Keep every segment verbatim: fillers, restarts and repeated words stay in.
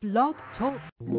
Blog Talk.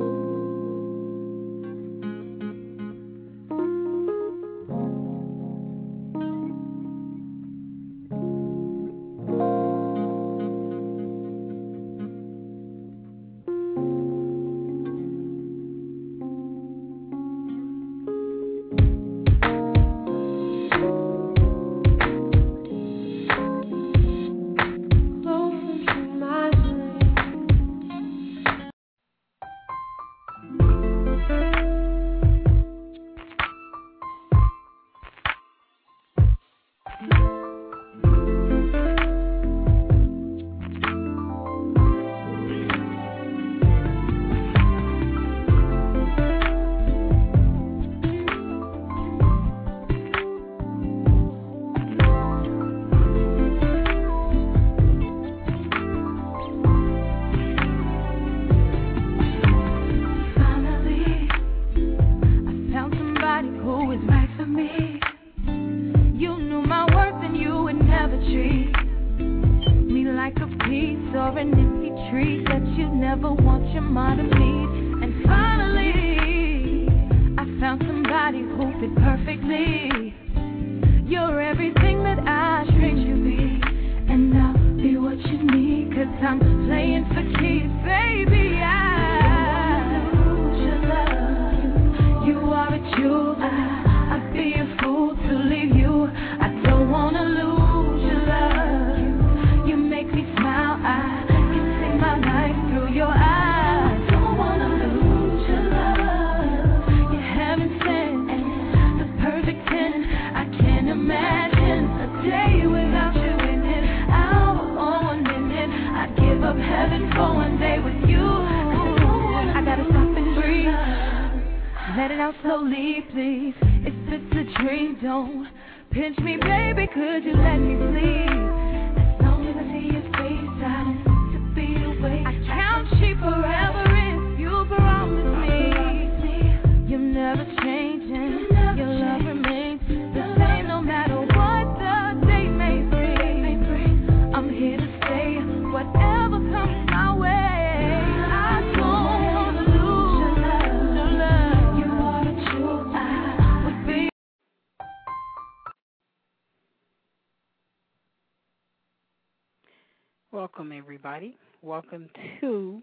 Welcome, everybody. Welcome to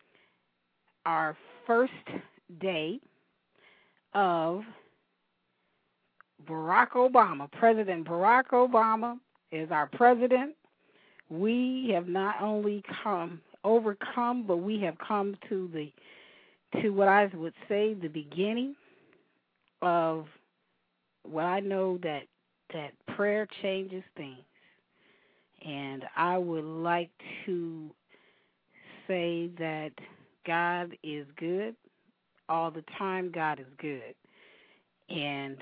our first day of Barack Obama. President Barack Obama is our president. We have not only come overcome, but we have come to the to what I would say the beginning of what I know that that prayer changes things. And I would like to say that God is good. All the time, God is good. And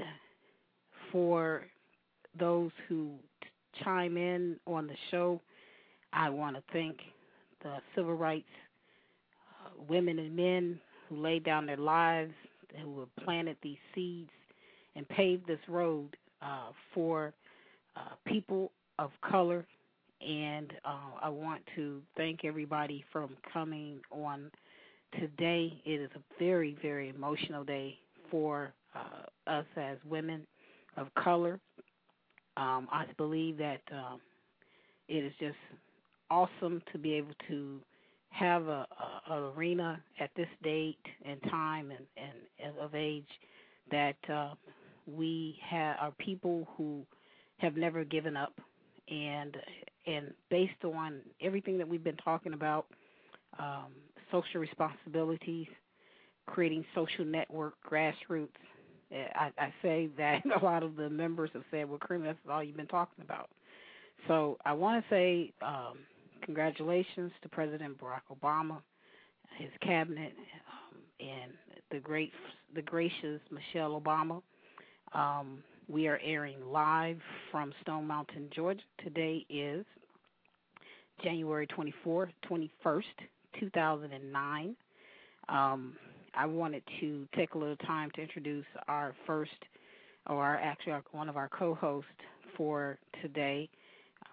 for those who chime in on the show, I want to thank the civil rights uh, women and men who laid down their lives, who have planted these seeds and paved this road uh, for uh, people of color. And uh, I want to thank everybody for coming on today. It is a very, very emotional day for uh, us as women of color. Um, I believe that um, it is just awesome to be able to have a, a, a arena at this date and time and, and of age that uh, we have are people who have never given up. And and based on everything that we've been talking about, um, social responsibilities, creating social network, grassroots, I, I say that a lot of the members have said, well, Kareem, that's all you've been talking about. So I want to say um, congratulations to President Barack Obama, his cabinet, um, and the great, the gracious Michelle Obama. Um, we are airing live from Stone Mountain, Georgia. Today is January twenty-fourth, twenty-first, two thousand nine. Um, I wanted to take a little time to introduce our first, or our, actually our, one of our co-hosts for today.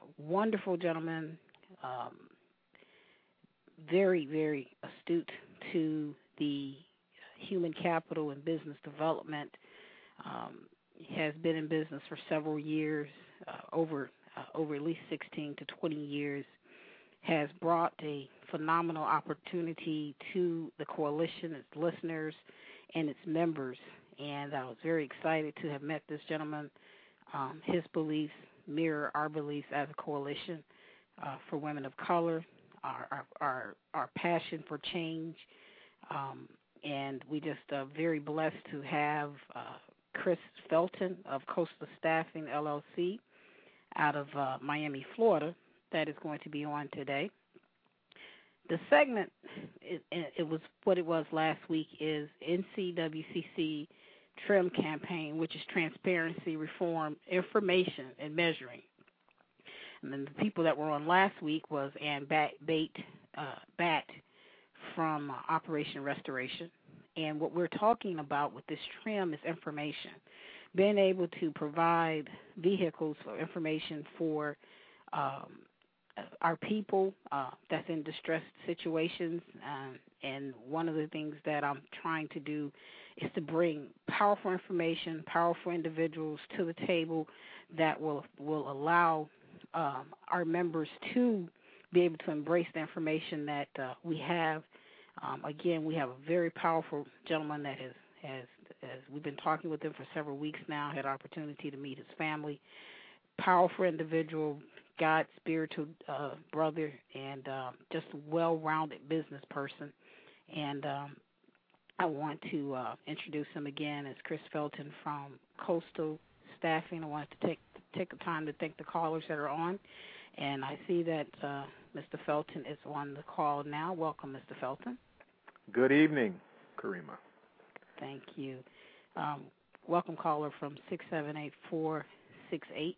Wonderful gentleman, um, very, very astute to the human capital and business development. Um, has been in business for several years, uh, over uh, over at least sixteen to twenty years, has brought a phenomenal opportunity to the coalition, its listeners, and its members. And I was very excited to have met this gentleman. Um, his beliefs mirror our beliefs as a coalition uh, for women of color, our, our, our, our passion for change. Um, and we just are uh, very blessed to have uh, Chris Felton of Coastal Staffing, L L C, out of uh, Miami, Florida, that is going to be on today. The segment, it, it was what it was last week, is N C W C C TRIM campaign, which is Transparency, Reform, Information, and Measuring. And then the people that were on last week was Ann Bate, uh, Bat from uh, Operation Restoration. And what we're talking about with this TRIM is information, being able to provide vehicles for information for um, our people uh, that's in distressed situations. Um, and one of the things that I'm trying to do is to bring powerful information, powerful individuals to the table that will will allow um, our members to be able to embrace the information that uh, we have. Um, again, we have a very powerful gentleman that has, has, has, we've been talking with him for several weeks now, had an opportunity to meet his family. Powerful individual, God's spiritual uh, brother, and um, just a well-rounded business person. And um, I want to uh, introduce him again as Chris Felton from Coastal Staffing. I wanted to take take the time to thank the callers that are on. And I see that uh, Mister Felton is on the call now. Welcome, Mister Felton. Good evening, Karima. Thank you. Um, welcome, caller from six seven eight four six eight.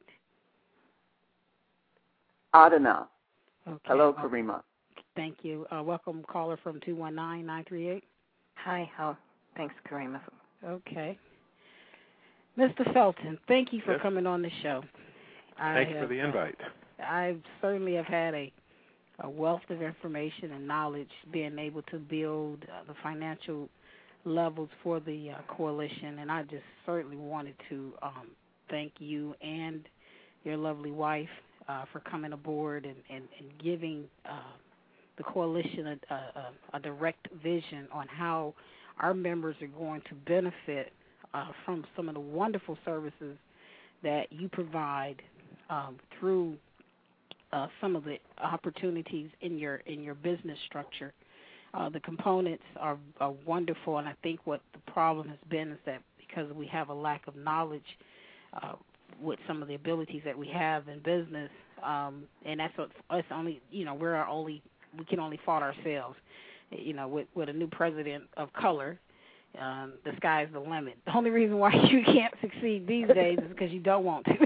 Adana. Okay. Hello, well, Karima. Thank you. Uh, welcome, caller from two one nine nine three eight. Hi, how? Thanks, Karima. Okay. Mister Felton, thank you for yes. coming on the show. Thank I you have, for the invite. Uh, I certainly have had a, a wealth of information and knowledge being able to build uh, the financial levels for the uh, coalition, and I just certainly wanted to um, thank you and your lovely wife uh, for coming aboard and, and, and giving uh, the coalition a, a, a direct vision on how our members are going to benefit uh, from some of the wonderful services that you provide um, through uh, some of the opportunities in your in your business structure. Uh, the components are, are wonderful, and I think what the problem has been is that because we have a lack of knowledge uh, with some of the abilities that we have in business, um, and that's what us only, you know, we're our only, we can only fault ourselves. You know, with, with a new president of color, um, the sky's the limit. The only reason why you can't succeed these days is because you don't want to.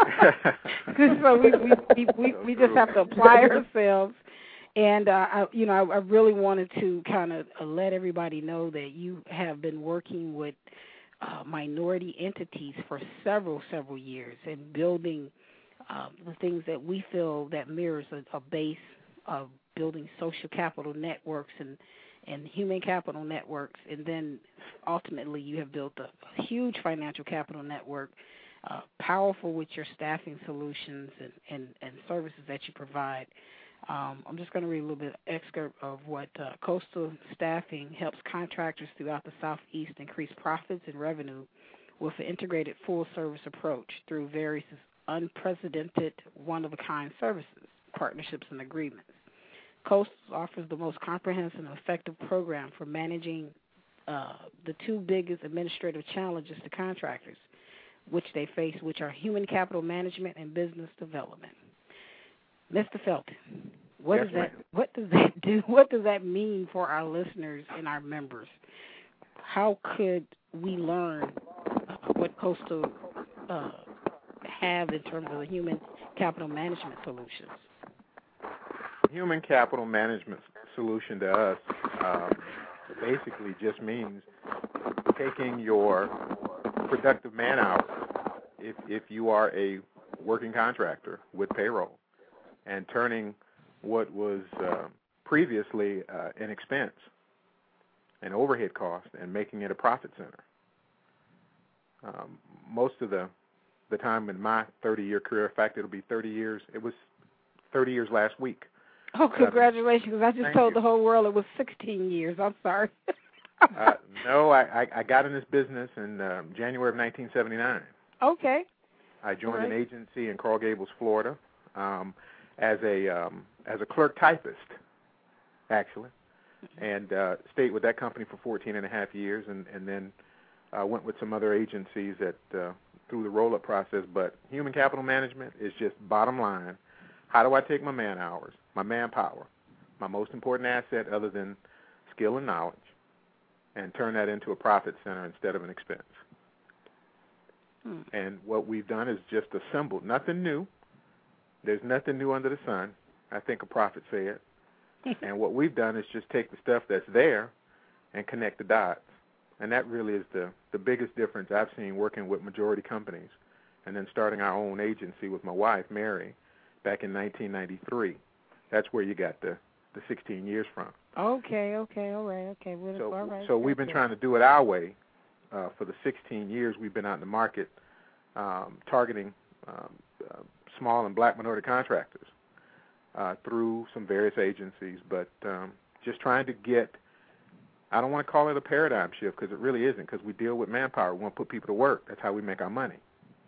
So we we, we, we we just have to apply ourselves. And, uh, I, you know, I, I really wanted to kind of uh, let everybody know that you have been working with uh, minority entities for several, several years and building uh, the things that we feel that mirrors a, a base of building social capital networks and, and human capital networks. And then ultimately you have built a, a huge financial capital network, uh, powerful with your staffing solutions and, and, and services that you provide. Um, I'm just going to read a little bit excerpt of what uh, Coastal Staffing helps contractors throughout the Southeast increase profits and revenue with an integrated full-service approach through various unprecedented, one-of-a-kind services, partnerships, and agreements. Coastal offers the most comprehensive and effective program for managing uh, the two biggest administrative challenges to contractors, which they face, which are human capital management and business development. Mister Felton, what yes, does that ma'am. what does that do? What does that mean for our listeners and our members? How could we learn uh, what Coastal uh, have in terms of the human capital management solutions? Human capital management solution to us um, basically just means taking your productive man hours, if if you are a working contractor with payroll, and turning what was uh, previously uh, an expense and overhead costs and making it a profit center. Um, most of the the time in my thirty-year career, in fact, it'll be thirty years. It was thirty years last week. Oh, congratulations! Because I just Thank told you. the whole world it was sixteen years. I'm sorry. uh, no, I, I, I got in this business in um, January of nineteen seventy-nine. Okay. I joined right. an agency in Coral Gables, Florida, um, as a um, as a clerk typist, actually, and uh, stayed with that company for fourteen and a half years, and, and then uh, went with some other agencies that uh, through the roll-up process. But human capital management is just bottom line. How do I take my man hours, my manpower, my most important asset other than skill and knowledge, and turn that into a profit center instead of an expense? Hmm. And what we've done is just assembled nothing new. There's nothing new under the sun, I think a prophet said. And what we've done is just take the stuff that's there and connect the dots. And that really is the, the biggest difference I've seen working with majority companies and then starting our own agency with my wife, Mary, back in nineteen ninety-three. That's where you got the, the sixteen years from. Okay, okay, all right, okay. Well, So, all right. so we've been trying to do it our way uh, for the sixteen years we've been out in the market um, targeting um, uh, small and black minority contractors uh, through some various agencies, but um, just trying to get, I don't want to call it a paradigm shift because it really isn't, because we deal with manpower. We want to put people to work. That's how we make our money.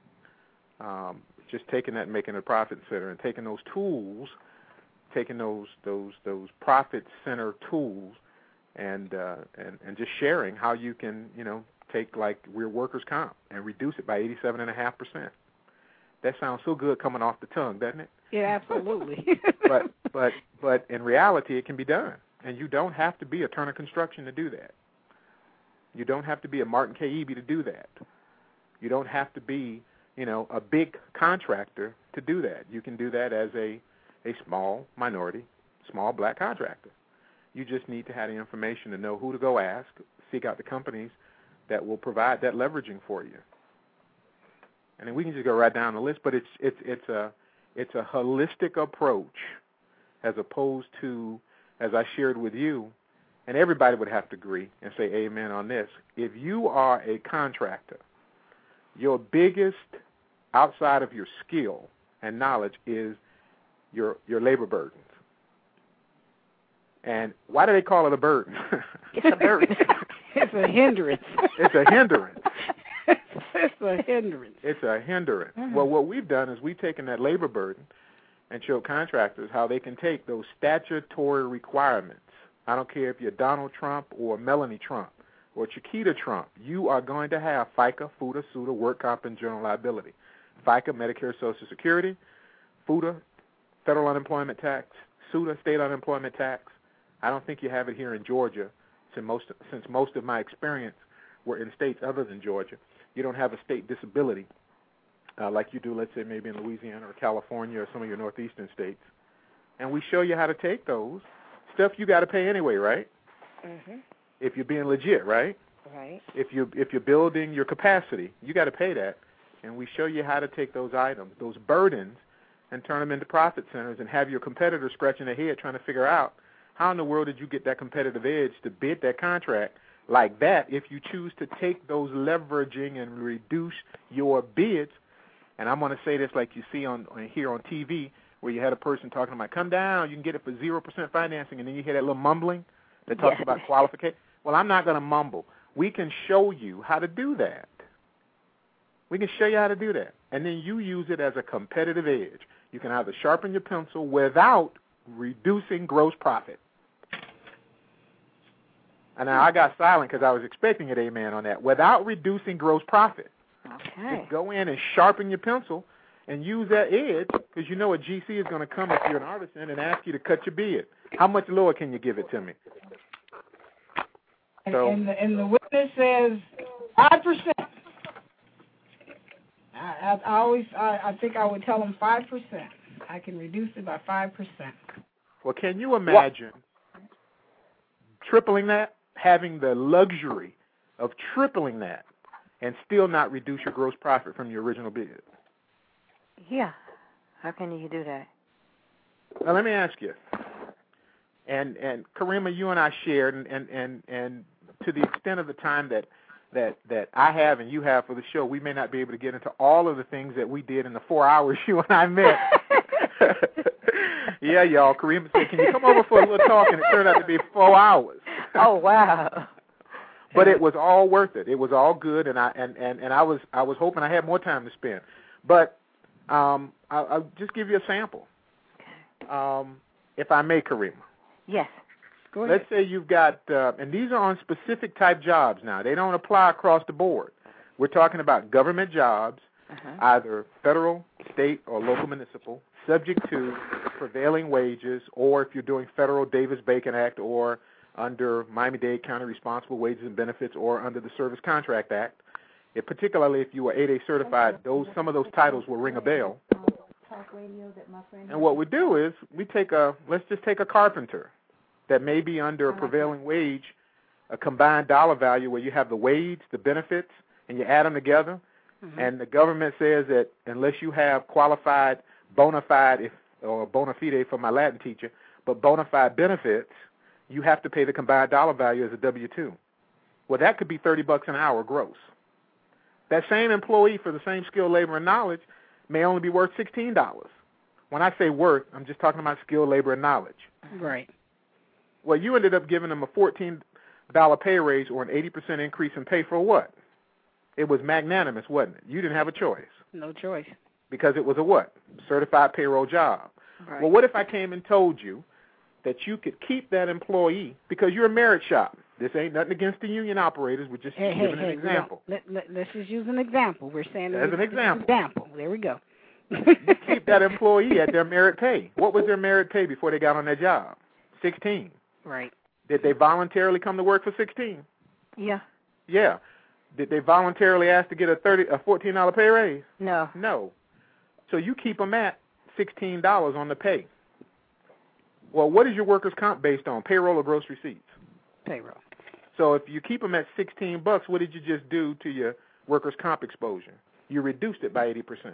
Um, just taking that and making it a profit center and taking those tools, taking those those those profit center tools and uh, and and just sharing how you can, you know, take like we're workers' comp and reduce it by eighty-seven point five percent. That sounds so good coming off the tongue, doesn't it? Yeah, absolutely. but but but in reality, it can be done, and you don't have to be a Turner Construction to do that. You don't have to be a Martin K. Eby to do that. You don't have to be, you know, a big contractor to do that. You can do that as a a small minority, small black contractor. You just need to have the information to know who to go ask, seek out the companies that will provide that leveraging for you. And then we can just go right down the list, but it's it's it's a it's a holistic approach as opposed to, as I shared with you, and everybody would have to agree and say amen on this. If you are a contractor, your biggest outside of your skill and knowledge is your your labor burdens. And why do they call it a burden? It's a burden. It's a hindrance. It's a hindrance. It's a hindrance. It's a hindrance. Mm-hmm. Well, what we've done is we've taken that labor burden and showed contractors how they can take those statutory requirements. I don't care if you're Donald Trump or Melanie Trump or Chiquita Trump. You are going to have FICA, FUTA, SUTA, work comp, and general liability. FICA, Medicare, Social Security, FUTA, federal unemployment tax, SUTA, state unemployment tax. I don't think you have it here in Georgia, since most, since most of my experience were in states other than Georgia. You don't have a state disability uh, like you do, let's say, maybe in Louisiana or California or some of your northeastern states. And we show you how to take those. Stuff you got to pay anyway, right? Mm-hmm. If you're being legit, right? Right. If you if you're building your capacity, you got to pay that. And we show you how to take those items, those burdens, and turn them into profit centers and have your competitors scratching their head trying to figure out how in the world did you get that competitive edge to bid that contract like that if you choose to take those leveraging and reduce your bids. And I'm going to say this like you see on, on here on T V where you had a person talking about, come down, you can get it for zero percent financing, and then you hear that little mumbling that talks Yeah. about qualification. Well, I'm not going to mumble. We can show you how to do that. We can show you how to do that. And then you use it as a competitive edge. You can either sharpen your pencil without reducing gross profit. And now I got silent because I was expecting an amen on that. Without reducing gross profit. Okay. Just go in and sharpen your pencil and use that edge because you know a G C is going to come if you're an artisan and ask you to cut your bid. How much lower can you give it to me? And, So, and, the, and the witness says five percent. I, I, I always, I, I think I would tell them five percent. I can reduce it by five percent. well, can you imagine tripling that, having the luxury of tripling that, and still not reduce your gross profit from your original bid? Yeah. How can you do that? Now, let me ask you, and and Karima, you and I shared, and and and, and to the extent of the time that that that I have and you have for the show, we may not be able to get into all of the things that we did in the four hours you and I met. Yeah, y'all. Kareem said, "Can you come over for a little talk?" And it turned out to be four hours. Oh wow! But it was all worth it. It was all good, and I and, and, and I was I was hoping I had more time to spend. But um, I'll, I'll just give you a sample, um, if I may, Kareem. Yes. Go ahead. Let's say you've got, uh, and these are on specific type jobs now. They don't apply across the board. We're talking about government jobs, uh-huh. either federal, state, or local municipal, subject to prevailing wages, or if you're doing federal Davis-Bacon Act, or under Miami-Dade County Responsible Wages and Benefits, or under the Service Contract Act. It, particularly if you were eight A certified, those some of those titles will ring a bell. And what we do is we take a, let's just take a carpenter that may be under a prevailing wage, a combined dollar value where you have the wage, the benefits, and you add them together, mm-hmm. and the government says that unless you have qualified, bona fide, if, or bona fide for my Latin teacher, but bona fide benefits, you have to pay the combined dollar value as a W two. Well, that could be thirty bucks an hour gross. That same employee for the same skill, labor, and knowledge may only be worth sixteen dollars. When I say worth, I'm just talking about skill, labor, and knowledge. Right. Well, you ended up giving them a fourteen dollar pay raise or an eighty percent increase in pay for what? It was magnanimous, wasn't it? You didn't have a choice. No choice. Because it was a what? Certified payroll job. Right. Well, what if I came and told you that you could keep that employee because you're a merit shop? This ain't nothing against the union operators. We're just hey, giving hey, an hey, example. Let, let, let's just use an example. We're saying as an example. example. There we go. You keep that employee at their merit pay. What was their merit pay before they got on their job? sixteen. Right. Did they voluntarily come to work for sixteen? Yeah. Yeah. Did they voluntarily ask to get a thirty, a fourteen dollar pay raise? No. No. So you keep them at sixteen dollars on the pay. Well, what is your workers' comp based on? Payroll or gross receipts? Payroll. So if you keep them at sixteen bucks, what did you just do to your workers' comp exposure? You reduced it by eighty percent.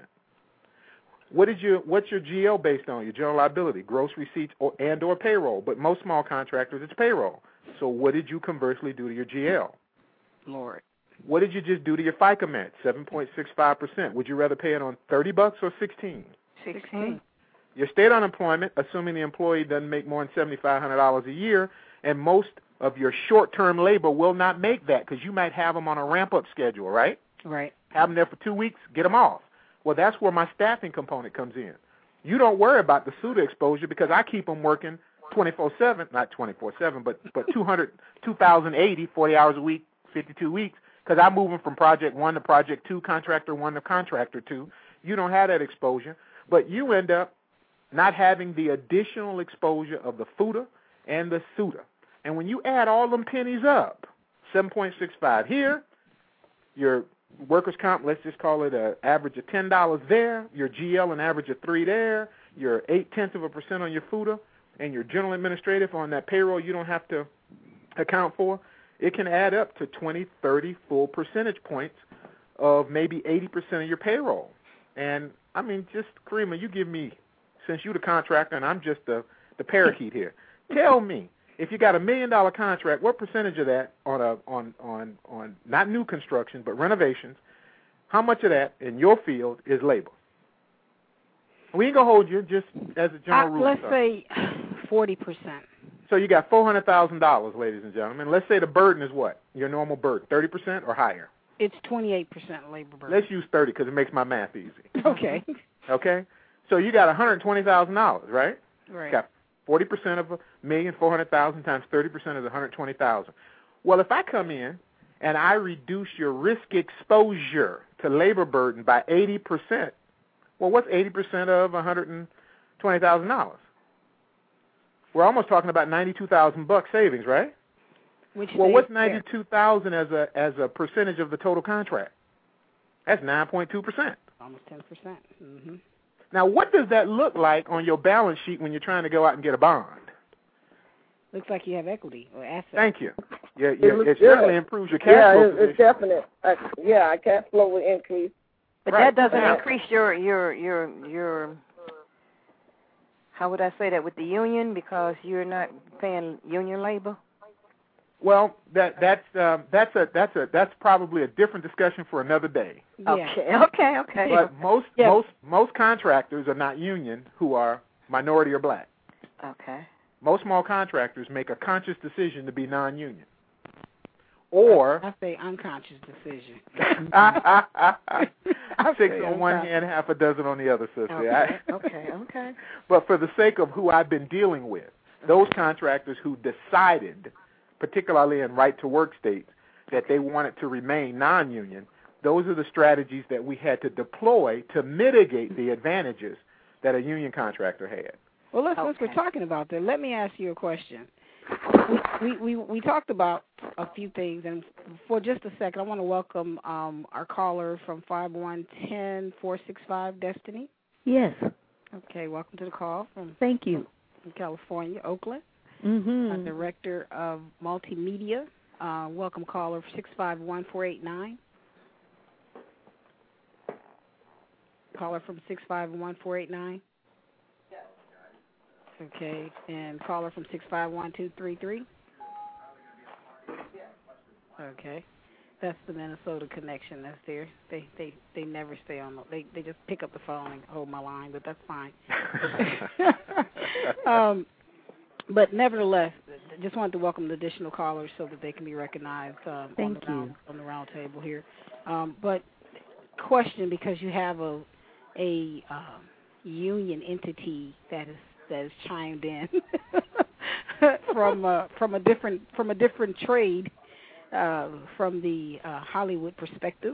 What did you? What's your G L based on? Your general liability, gross receipts, or and or payroll. But most small contractors, it's payroll. So what did you conversely do to your G L? Lord. What did you just do to your FICA match? seven point six five percent. Would you rather pay it on thirty bucks or sixteen? Sixteen. Your state unemployment, assuming the employee doesn't make more than seventy-five hundred dollars a year, and most of your short-term labor will not make that because you might have them on a ramp-up schedule, right? Right. Have them there for two weeks, get them off. Well, that's where my staffing component comes in. You don't worry about the SUTA exposure because I keep them working twenty-four seven, not twenty-four seven, but but two hundred, two thousand eighty, forty hours a week, fifty-two weeks, because I move them from project one to project two, contractor one to contractor two. You don't have that exposure, but you end up not having the additional exposure of the FUTA and the SUTA. And when you add all them pennies up, seven point six five here, your workers' comp, let's just call it an average of ten dollars there, your G L an average of three there, your eight-tenths of a percent on your FUTA, and your general administrative on that payroll you don't have to account for, it can add up to twenty, thirty full percentage points of maybe eighty percent of your payroll. And, I mean, just, Karima, you give me, since you're the contractor and I'm just the, the parakeet here, tell me, if you got a million-dollar contract, what percentage of that on a on, on, on not new construction but renovations, how much of that in your field is labor? We ain't going to hold you just as a general uh, rule. Let's say forty percent. So you got four hundred thousand dollars, ladies and gentlemen. Let's say the burden is what? Your normal burden, thirty percent or higher? It's twenty-eight percent labor burden. Let's use thirty because it makes my math easy. Okay. Okay? So you got one hundred twenty thousand dollars, right? Right. Got forty percent of a million, four hundred thousand times thirty percent of the one hundred twenty thousand. Well, if I come in and I reduce your risk exposure to labor burden by eighty percent, well, what's eighty percent of one hundred twenty thousand dollars? We're almost talking about ninety-two thousand bucks savings, right? Which well, what's ninety-two thousand as a as a percentage of the total contract? That's nine point two percent. Almost ten percent. Mm-hmm. Now, what does that look like on your balance sheet when you're trying to go out and get a bond? Looks like you have equity or assets. Thank you. Yeah, It yeah, looks it certainly good. improves your cash Yeah, flow it's, it's position. definite. Uh, yeah, our cash flow will increase. But Right. that doesn't Yeah. increase your your your your. How would I say that with the union because you're not paying union labor? Well, that that's um, that's a that's a that's probably a different discussion for another day. Yeah. Okay, okay, okay. But most Yeah. most most contractors are not union who are minority or black. Okay. Most small contractors make a conscious decision to be non-union. Or I say unconscious decision. six on one hand, half a dozen on the other, sister. Okay, I, okay, okay. But for the sake of who I've been dealing with, those contractors who decided, particularly in right-to-work states, that they wanted to remain non-union, those are the strategies that we had to deploy to mitigate the advantages that a union contractor had. Well, let's, Okay. since we're talking about that, let me ask you a question. We, we, we, we talked about a few things, and for just a second, I want to welcome um, our caller from five one one zero, four six five, Destiny. Yes. Okay, welcome to the call from, Thank you. from California, Oakland. Mm-hmm. I'm Director of Multimedia. Uh, welcome, caller, six five one, four eight nine. Caller from six five one, four eight nine. Okay, and caller from six five one, two three three. Okay, that's the Minnesota connection that's there. They they, they never stay on. The, they they just pick up the phone and hold my line, but that's fine. um, but nevertheless, just wanted to welcome the additional callers so that they can be recognized um, Thank on the round, you. on the round table here. Um, but question, because you have a a um, union entity that is that is chimed in from uh, from a different from a different trade, uh, from the uh, Hollywood perspective.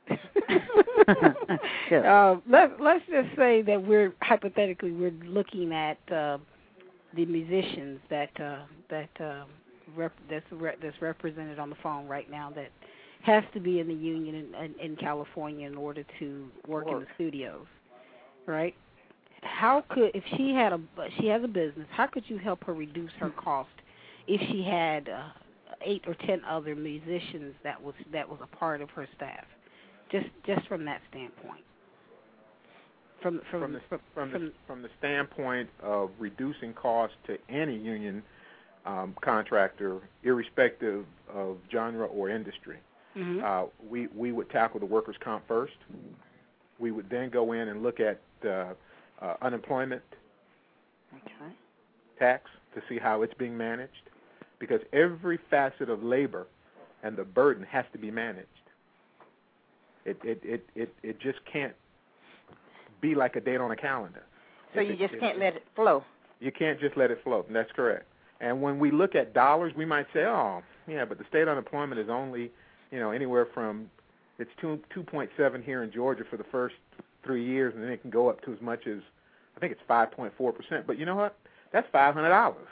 Sure. uh, let let's just say that we're hypothetically we're looking at uh, the musicians that uh, that uh, rep, that's re- that's represented on the phone right now that has to be in the union in, in, in California in order to work, work in the studios, right? How could, if she had a, she has a business, how could you help her reduce her cost if she had uh, eight or ten other musicians that was that was a part of her staff, just just from that standpoint? From from From the, from, from, from the, from the standpoint of reducing cost to any union um, contractor, irrespective of genre or industry, mm-hmm. uh, we, we would tackle the workers' comp first. We would then go in and look at uh, uh, unemployment Okay. tax to see how it's being managed, because every facet of labor and the burden has to be managed. It it, it, it, it just can't be like a date on a calendar. So If you it, just it, can't let it flow. You can't just let it float, and that's correct. And when we look at dollars, we might say, oh, yeah, but the state unemployment is only, you know, anywhere from, it's two, 2.7 here in Georgia for the first three years, and then it can go up to as much as, I think it's five point four percent. But you know what? That's five hundred dollars.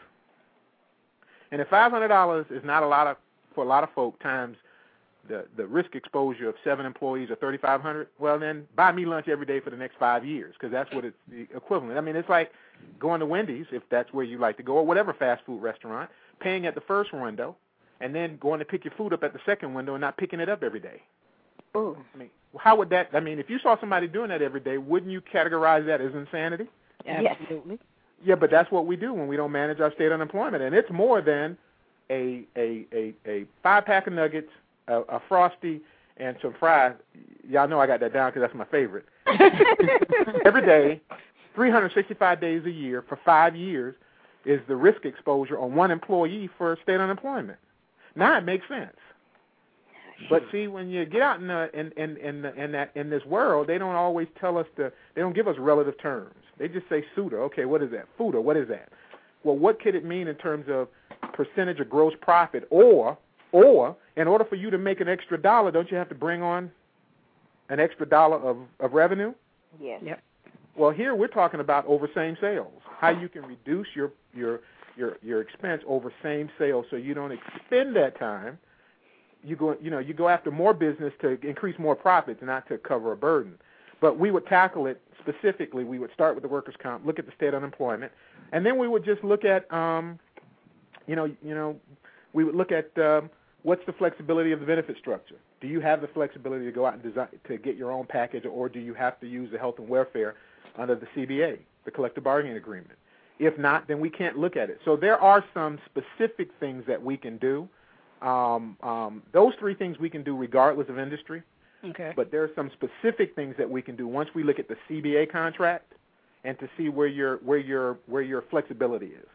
And if five hundred dollars is not a lot of, for a lot of folk, times the, the risk exposure of seven employees or thirty-five hundred, well, then buy me lunch every day for the next five years, because that's what it's the equivalent. I mean, it's like going to Wendy's, if that's where you like to go, or whatever fast food restaurant, paying at the first window, and then going to pick your food up at the second window and not picking it up every day. Ooh. I mean, how would that, I mean, if you saw somebody doing that every day, wouldn't you categorize that as insanity? Absolutely. Yeah, but that's what we do when we don't manage our state unemployment. And it's more than a a, a, a five-pack of nuggets, a, a Frosty, and some fries. Y'all know I got that down because that's my favorite. Every day, three hundred sixty-five days a year for five years is the risk exposure on one employee for state unemployment. Now it makes sense. But see, when you get out in the, in in in, the, in that in this world, they don't always tell us the. They don't give us relative terms. They just say S U T A. Okay, what is that? F U T A. What is that? Well, what could it mean in terms of percentage of gross profit? Or or in order for you to make an extra dollar, don't you have to bring on an extra dollar of, of revenue? Yes. Yep. Well, here we're talking about over same sales. How you can reduce your your your your expense over same sales, so you don't expend that time. You go, you know, you go after more business to increase more profits, not to cover a burden. But we would tackle it specifically. We would start with the workers' comp, look at the state unemployment, and then we would just look at, um, you know, you know, we would look at um, what's the flexibility of the benefit structure. Do you have the flexibility to go out and design to get your own package, or do you have to use the health and welfare under the C B A, the collective bargaining agreement? If not, then we can't look at it. So there are some specific things that we can do Um, um, those three things we can do regardless of industry. Okay. But there are some specific things that we can do once we look at the C B A contract and to see where your where your where your flexibility is.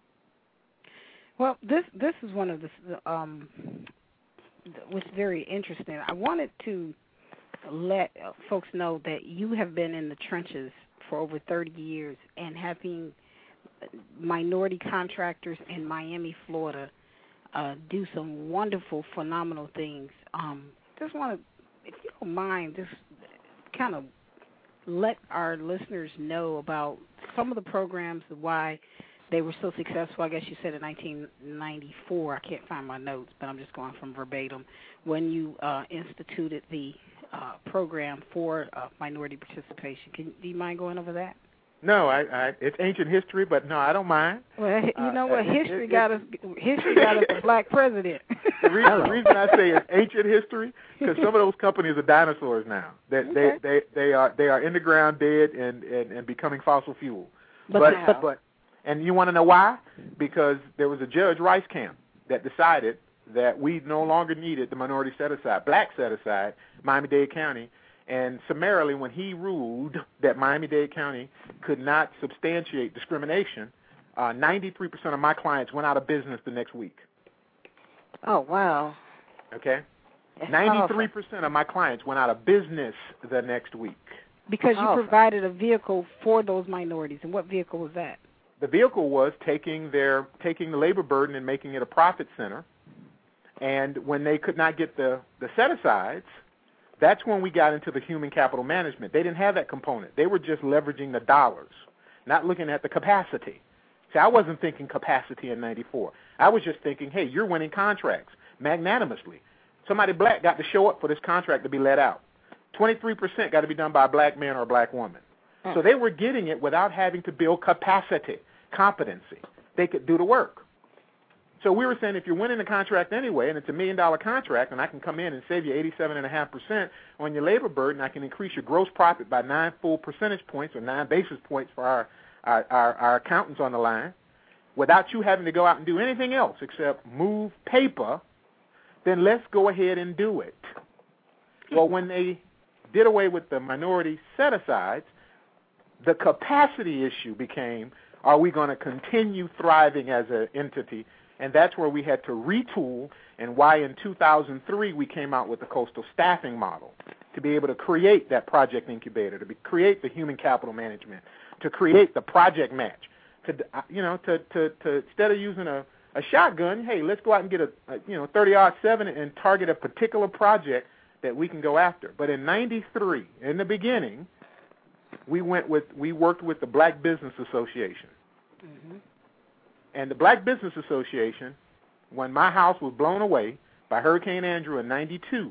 Well, this this is one of the um, what's very interesting. I wanted to let folks know that you have been in the trenches for over thirty years and having minority contractors in Miami, Florida, uh, do some wonderful, phenomenal things. Um, just want to, if you don't mind, just kind of let our listeners know about some of the programs, why they were so successful. I guess you said in nineteen ninety-four. I can't find my notes, but I'm just going from verbatim. When you uh, instituted the uh, program for uh, minority participation, Can, do you mind going over that? No, I, I, it's ancient history, but no, I don't mind. Well, you know uh, what? It, history it, got it, us. History got us a black president. The reason, the reason I say it's ancient history because some of those companies are dinosaurs now. They Okay. they, they they are they are in the ground, dead, and, and, and becoming fossil fuel. But But now- but, but and you want to know why? Because there was a Judge Rice camp that decided that we no longer needed the minority set aside, black set aside, Miami-Dade County. And summarily, when he ruled that Miami-Dade County could not substantiate discrimination, uh, ninety-three percent of my clients went out of business the next week. Oh, wow. Okay? That's ninety-three powerful. percent of my clients went out of business the next week. Because you Oh. provided a vehicle for those minorities. And what vehicle was that? The vehicle was taking their taking the labor burden and making it a profit center. And when they could not get the, the set-asides, that's when we got into the human capital management. They didn't have that component. They were just leveraging the dollars, not looking at the capacity. See, I wasn't thinking capacity in ninety-four. I was just thinking, hey, you're winning contracts magnanimously. Somebody black got to show up for this contract to be let out. twenty-three percent got to be done by a black man or a black woman. So they were getting it without having to build capacity, competency. They could do the work. So we were saying if you're winning the contract anyway, and it's a million-dollar contract, and I can come in and save you eighty-seven point five percent on your labor burden, I can increase your gross profit by nine full percentage points or nine basis points for our, our, our, our accountants on the line, without you having to go out and do anything else except move paper, then let's go ahead and do it. Well, when they did away with the minority set-asides, the capacity issue became, are we going to continue thriving as an entity? And that's where we had to retool, and why in two thousand three we came out with the coastal staffing model to be able to create that project incubator, to be, create the human capital management, to create the project match, to you know, to to, to instead of using a, a shotgun, hey, let's go out and get a, a you know thirty aught seven and target a particular project that we can go after. But in ninety-three, in the beginning, we went with we worked with the Black Business Association. Mm-hmm. And the Black Business Association, when my house was blown away by Hurricane Andrew in ninety-two,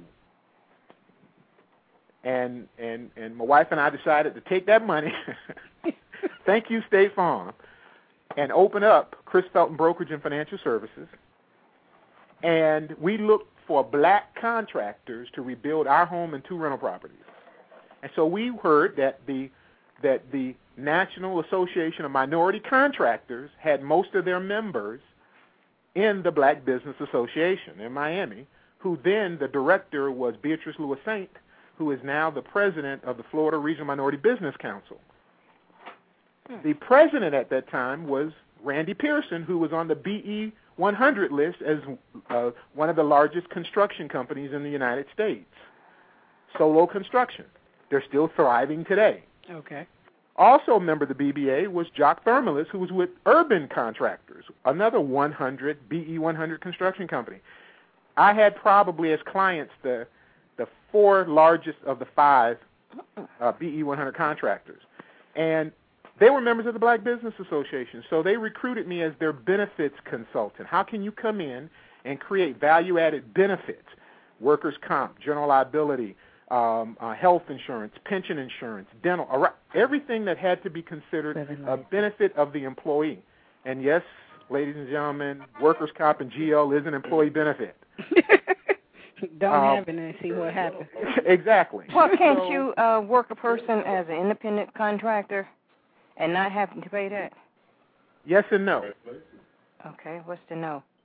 and and and my wife and I decided to take that money, thank you State Farm, and open up Chris Felton Brokerage and Financial Services, and we looked for black contractors to rebuild our home and two rental properties. And so we heard that the that the National Association of Minority Contractors had most of their members in the Black Business Association in Miami, who then the director was Beatrice Lewis Saint, who is now the president of the Florida Regional Minority Business Council. Hmm. The president at that time was Randy Pearson, who was on the B E one hundred list as uh, one of the largest construction companies in the United States. Solo Construction. They're still thriving today. Okay. Also a member of the B B A was Jock Thermalis, who was with Urban Contractors, another one hundred, B E one hundred construction company. I had probably as clients the the four largest of the five uh, B E one hundred contractors. And they were members of the Black Business Association, so they recruited me as their benefits consultant. How can you come in and create value-added benefits, workers' comp, general liability, Um, uh, health insurance, pension insurance, dental, everything that had to be considered a benefit of the employee. And yes, ladies and gentlemen, workers' comp and G L is an employee benefit. Don't um, have it and see what happens. Exactly. Well, can't so, you uh, work a person as an independent contractor and not having to pay that? Yes and no. Okay, what's the no?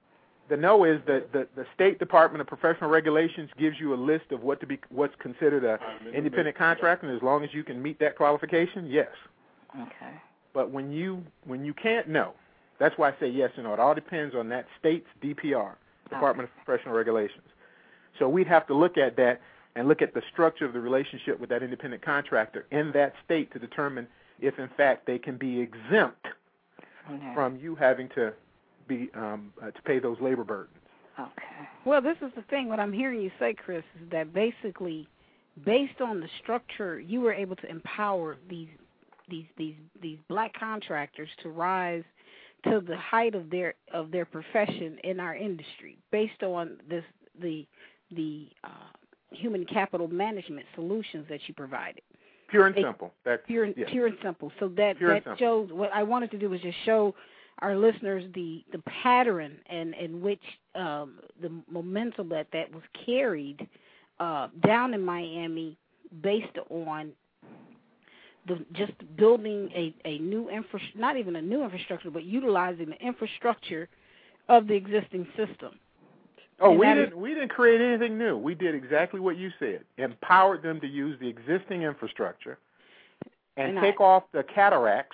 The no is that the, the State Department of Professional Regulations gives you a list of what to be what's considered a independent contractor, and as long as you can meet that qualification, yes. Okay. But when you when you can't, no. That's why I say yes and no. It all depends on that state's D P R, Department okay. of Professional Regulations. So we'd have to look at that and look at the structure of the relationship with that independent contractor in that state to determine if, in fact, they can be exempt okay. from you having to be um, uh, to pay those labor burdens. Okay. Well, this is the thing. What I'm hearing you say, Chris, is that basically, based on the structure, you were able to empower these these these these black contractors to rise to the height of their of their profession in our industry, based on this the the uh, human capital management solutions that you provided. Pure and simple. That's pure, yes. pure and simple. So that pure that shows. What I wanted to do was just show our listeners the, the pattern and in which um, the momentum that, that was carried uh, down in Miami based on the just building a, a new infra not even a new infrastructure, but utilizing the infrastructure of the existing system. Oh, and we didn't is, we didn't create anything new. We did exactly what you said. Empowered them to use the existing infrastructure and, and take I, off the cataracts.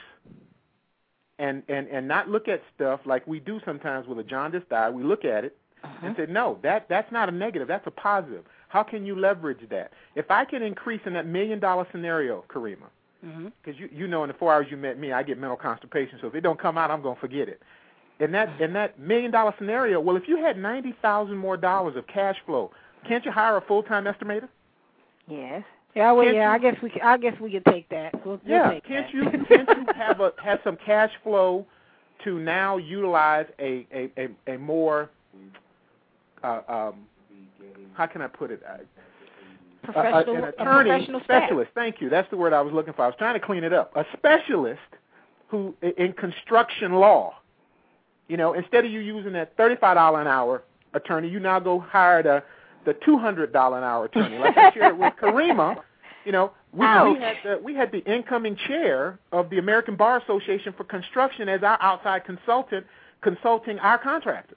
And, and, and not look at stuff like we do sometimes with a jaundice eye. We look at it uh-huh. and say, no, that, that's not a negative. That's a positive. How can you leverage that? If I can increase in that million-dollar scenario, Karima, because mm-hmm. you, you know in the four hours you met me, I get mental constipation, so if it don't come out, I'm going to forget it. In that, in that million-dollar scenario, well, if you had ninety thousand dollars more dollars of cash flow, can't you hire a full-time estimator? Yes. Yeah, well, yeah, you, I guess we, I guess we could take that. We'll, yeah, we'll take can't that. you, can't you have a have some cash flow to now utilize a a a, a more, uh, um, how can I put it? Professional, uh, an attorney, a professional specialist. Staff. Thank you. That's the word I was looking for. I was trying to clean it up. A specialist who in construction law. You know, instead of you using that thirty-five dollars an hour attorney, you now go hire the the two hundred dollars an hour attorney. Like I shared with Karima, you know, we, we had the we had the incoming chair of the American Bar Association for Construction as our outside consultant consulting our contractors.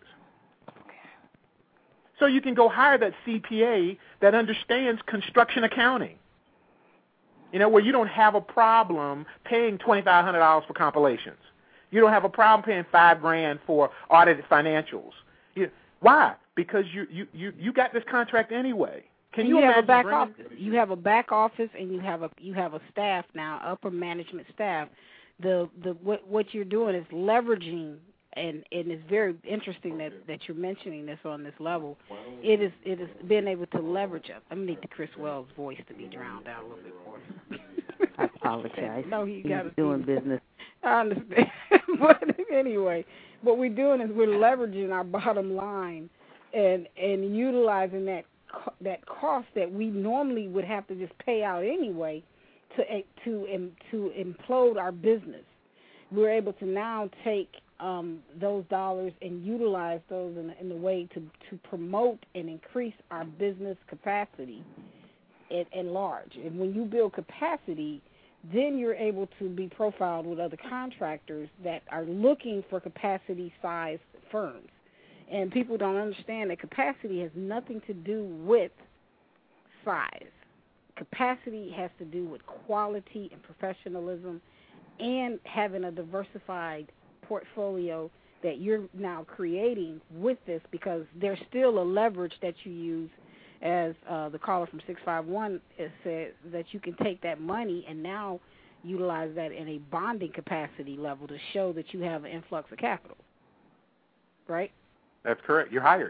So you can go hire that C P A that understands construction accounting. You know, where you don't have a problem paying twenty-five hundred dollars for compilations. You don't have a problem paying five grand for audited financials. You, why? Because you, you, you, you got this contract anyway. Can and you, you imagine have a back bringing, office? You have a back office, and you have a you have a staff now, upper management staff. The the what what you're doing is leveraging, and, and it's very interesting that, that you're mentioning this on this level. It is it is being able to leverage up. I need the Chris Wells voice to be drowned out a little bit more. I apologize. No, you got to doing business. I understand. But anyway, what we're doing is we're leveraging our bottom line and and utilizing that that cost that we normally would have to just pay out anyway to to to implode our business. We're able to now take um, those dollars and utilize those in, in a way to, to promote and increase our business capacity at, at large. And when you build capacity, then you're able to be profiled with other contractors that are looking for capacity-sized firms. And people don't understand that capacity has nothing to do with size. Capacity has to do with quality and professionalism and having a diversified portfolio that you're now creating with this, because there's still a leverage that you use, as uh, the caller from six five one said, that you can take that money and now utilize that in a bonding capacity level to show that you have an influx of capital. Right? That's correct. You're hired.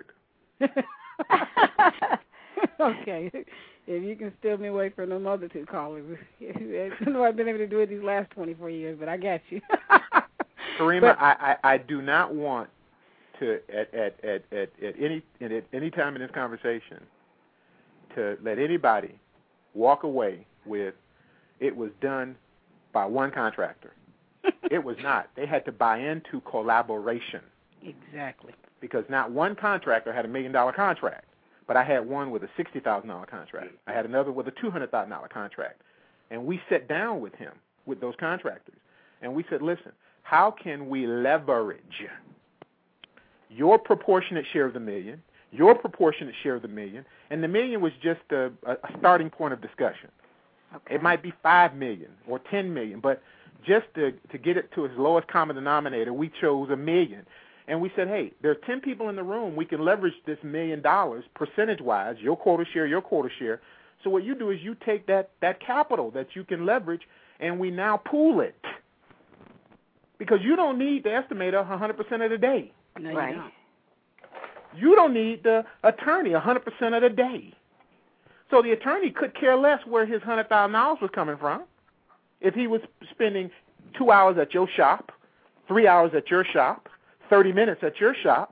Okay. If you can steal me away from them other two callers. I know I've been able to do it these last twenty-four years, but I got you. Karima, but, I, I, I do not want to, at, at, at, at, at, any, at any time in this conversation, to let anybody walk away with it was done by one contractor. It was not. They had to buy into collaboration. Exactly. Because not one contractor had a million-dollar contract, but I had one with a sixty thousand dollars contract. I had another with a two hundred thousand dollars contract. And we sat down with him, with those contractors, and we said, listen, how can we leverage your proportionate share of the million, your proportionate share of the million, and the million was just a, a starting point of discussion. Okay. It might be five million or ten million, but just to, to get it to its lowest common denominator, we chose a million. And we said, hey, there are ten people in the room. We can leverage this million dollars percentage-wise, your quota share, your quota share. So what you do is you take that, that capital that you can leverage, and we now pool it. Because you don't need the estimator one hundred percent of the day. No, Right. you don't. You don't need the attorney one hundred percent of the day. So the attorney could care less where his one hundred thousand dollars was coming from. If he was spending two hours at your shop, three hours at your shop, thirty minutes at your shop.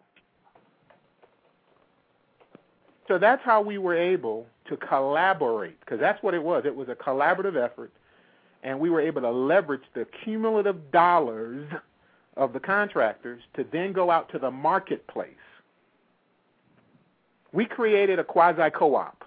So that's how we were able to collaborate, because that's what it was. It was a collaborative effort, and we were able to leverage the cumulative dollars of the contractors to then go out to the marketplace. We created a quasi-co-op.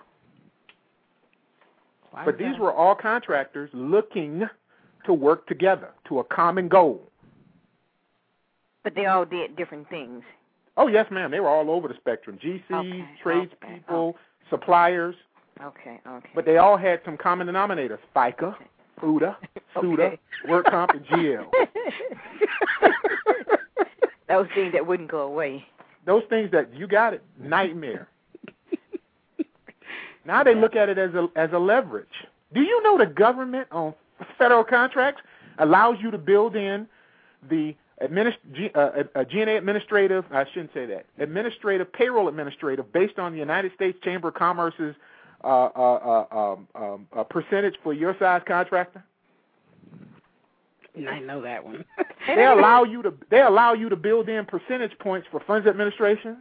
Why But is these that? were all contractors looking to work together to a common goal. But they all did different things. Oh, yes, ma'am. They were all over the spectrum. G Cs, Okay, tradespeople, okay, suppliers. Okay, okay. But they all had some common denominators. FICA, FUTA, SUTA, Okay. Work Comp, and G L. Those things that wouldn't go away. Those things that, you got it, nightmare. Now they look at it as a as a leverage. Do you know the government on federal contracts allows you to build in the administ- G, uh, uh, G N A administrative, I shouldn't say that, administrative, payroll administrative, based on the United States Chamber of Commerce's uh, uh, uh, um, um, uh, percentage for your size contractor? I know that one. They allow you to they allow you to build in percentage points for funds administration.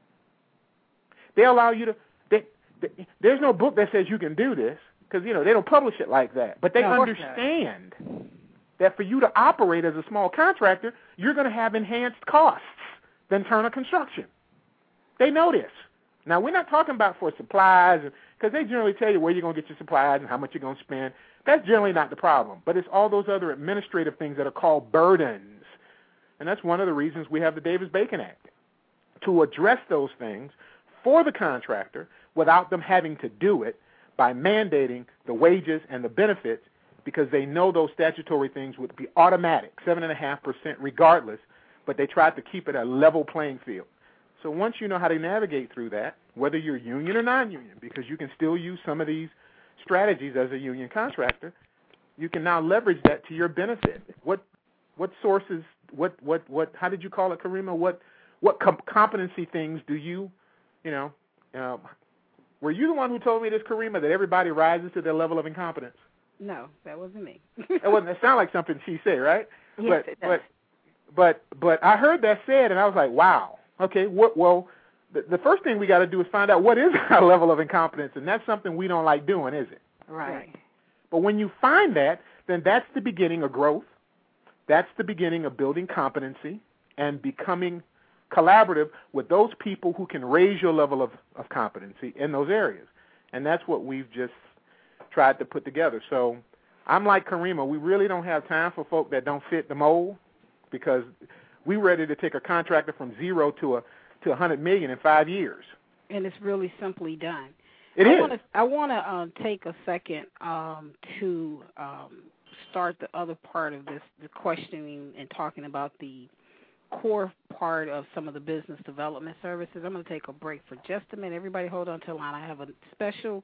They allow you to. They, they, there's no book that says you can do this, because you know they don't publish it like that. But they No, of course understand that for you to operate as a small contractor, you're going to have enhanced costs than Turner Construction. They know this. Now we're not talking about for supplies, because they generally tell you where you're going to get your supplies and how much you're going to spend. That's generally not the problem. But it's all those other administrative things that are called burdens. And that's one of the reasons we have the Davis-Bacon Act, to address those things for the contractor without them having to do it by mandating the wages and the benefits, because they know those statutory things would be automatic, seven point five percent regardless, but they tried to keep it a level playing field. So once you know how to navigate through that, whether you're union or non-union, because you can still use some of these strategies as a union contractor, you can now leverage that to your benefit. What what sources, what, what, what, how did you call it, Karima? What what com- competency things do you, you know, um, were you the one who told me this, Karima, that everybody rises to their level of incompetence? No, that wasn't me. It wasn't. It sounded like something she said, right? Yes, but, it does. but but but I heard that said, and I was like, wow. Okay, what? Well, the, the first thing we got to do is find out what is our level of incompetence, and that's something we don't like doing, is it? Right. But when you find that, then that's the beginning of growth. That's the beginning of building competency and becoming collaborative with those people who can raise your level of, of competency in those areas. And that's what we've just tried to put together. So I'm like Karima. We really don't have time for folk that don't fit the mold, because we're ready to take a contractor from zero to a to one hundred million in five years. And it's really simply done. It I is. Wanna, I want to um, take a second um, to um, start the other part of this, the questioning and talking about the core part of some of the business development services. I'm going to take a break for just a minute. Everybody hold on to the line. I have a special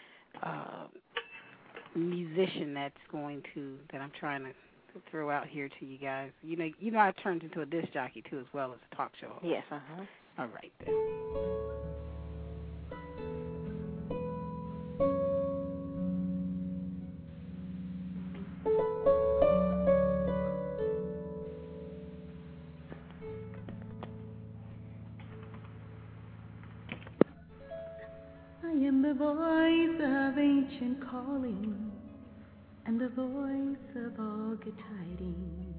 uh, musician that's going to, that I'm trying to throw out here to you guys. You know, you know, I turned into a disc jockey too, as well as a talk show host. Yes, uh-huh. All right then. I am the voice of ancient calling, and the voice of all good tidings.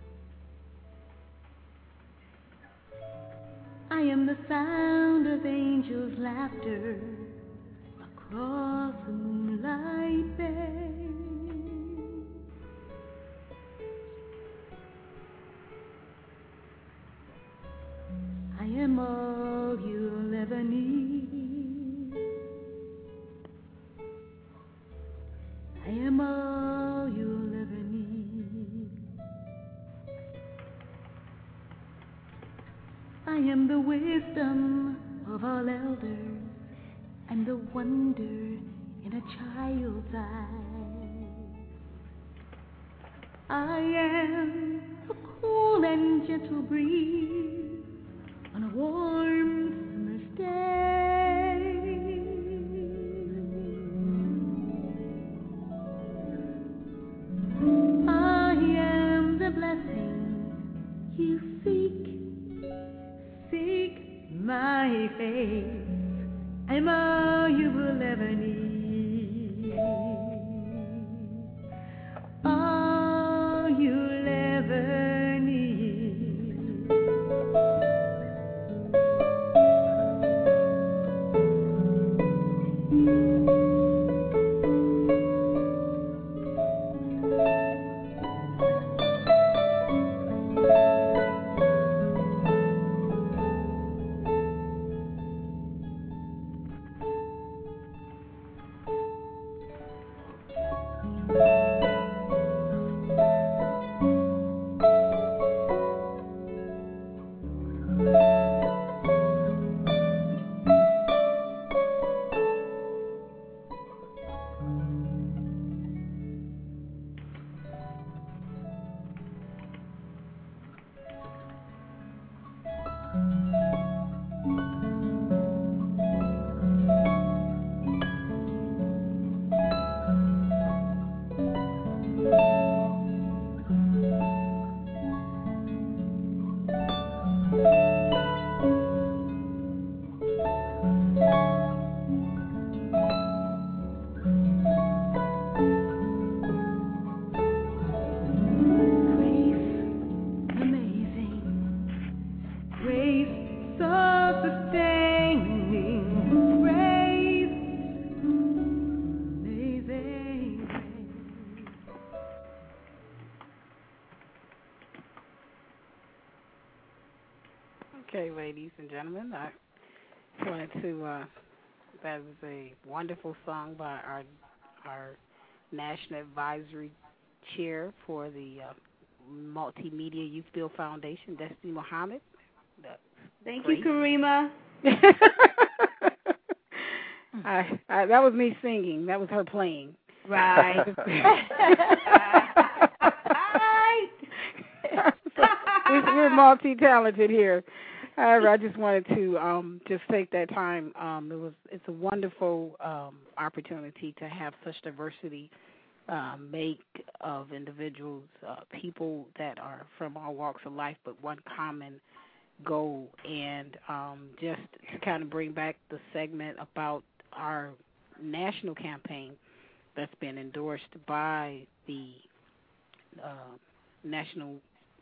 I am the sound of angels' laughter across the moonlight bay. I and the wisdom of all elders, and the wonder in a child's eyes. I am a cool and gentle breeze on a warm summer's day. I am the blessing you seek, seek my face. I'm all you will ever need, all you'll ever need. Okay, ladies and gentlemen, I wanted to, uh, that was a wonderful song by our our National Advisory Chair for the uh, Multimedia Youth Bill Foundation, Destiny Muhammad. That's Thank great. you, Karima. I, I, that was me singing. That was her playing. Right. we're, we're multi-talented here. However, I just wanted to um, just take that time. Um, it was it's a wonderful um, opportunity to have such diversity um, make of individuals, uh, people that are from all walks of life, but one common goal. And um, just to kind of bring back the segment about our national campaign that's been endorsed by the uh, National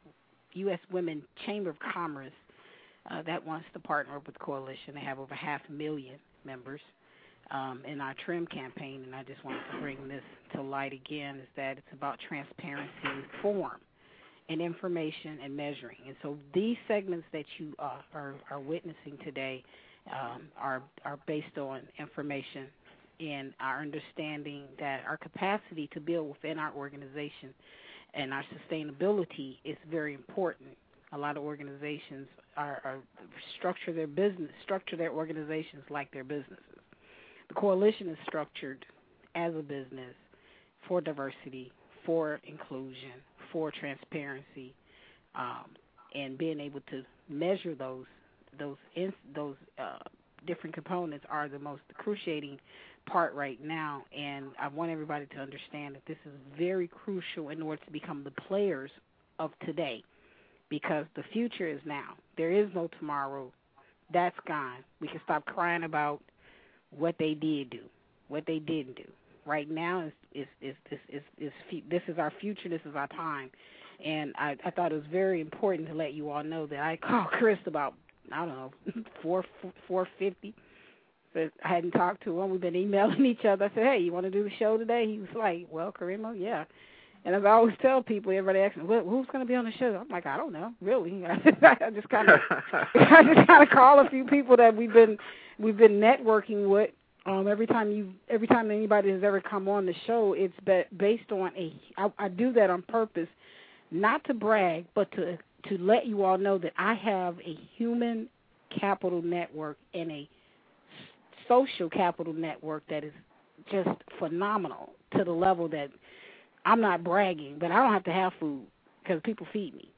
U S Women Chamber of Commerce. Uh, that wants to partner up with the coalition. They have over half a million members um, in our TRIM campaign, and I just wanted to bring this to light again, is that it's about transparency, reform, and information and measuring. And so these segments that you uh, are, are witnessing today um, are, are based on information and our understanding that our capacity to build within our organization and our sustainability is very important. A lot of organizations are, are structure their business, structure their organizations like their businesses. The coalition is structured as a business for diversity, for inclusion, for transparency, um, and being able to measure those those ins, those uh, different components are the most cruciating part right now. And I want everybody to understand that this is very crucial in order to become the players of today. Because the future is now. There is no tomorrow. That's gone. We can stop crying about what they did do, what they didn't do. Right now is is is is is, is, is this is our future. This is our time. And I, I thought it was very important to let you all know that I called Chris about I don't know four four fifty. But I hadn't talked to him. We've been emailing each other. I said, hey, you want to do the show today? He was like, well, Karima, yeah. And as I always tell people, everybody asks me, well, who's going to be on the show? I'm like, I don't know, really. I just kind of, I just kind of call a few people that we've been, we've been networking with. Um, every time you, every time anybody has ever come on the show, it's be, based on a. I, I do that on purpose, not to brag, but to to let you all know that I have a human capital network and a social capital network that is just phenomenal to the level that I'm not bragging, but I don't have to have food because people feed me.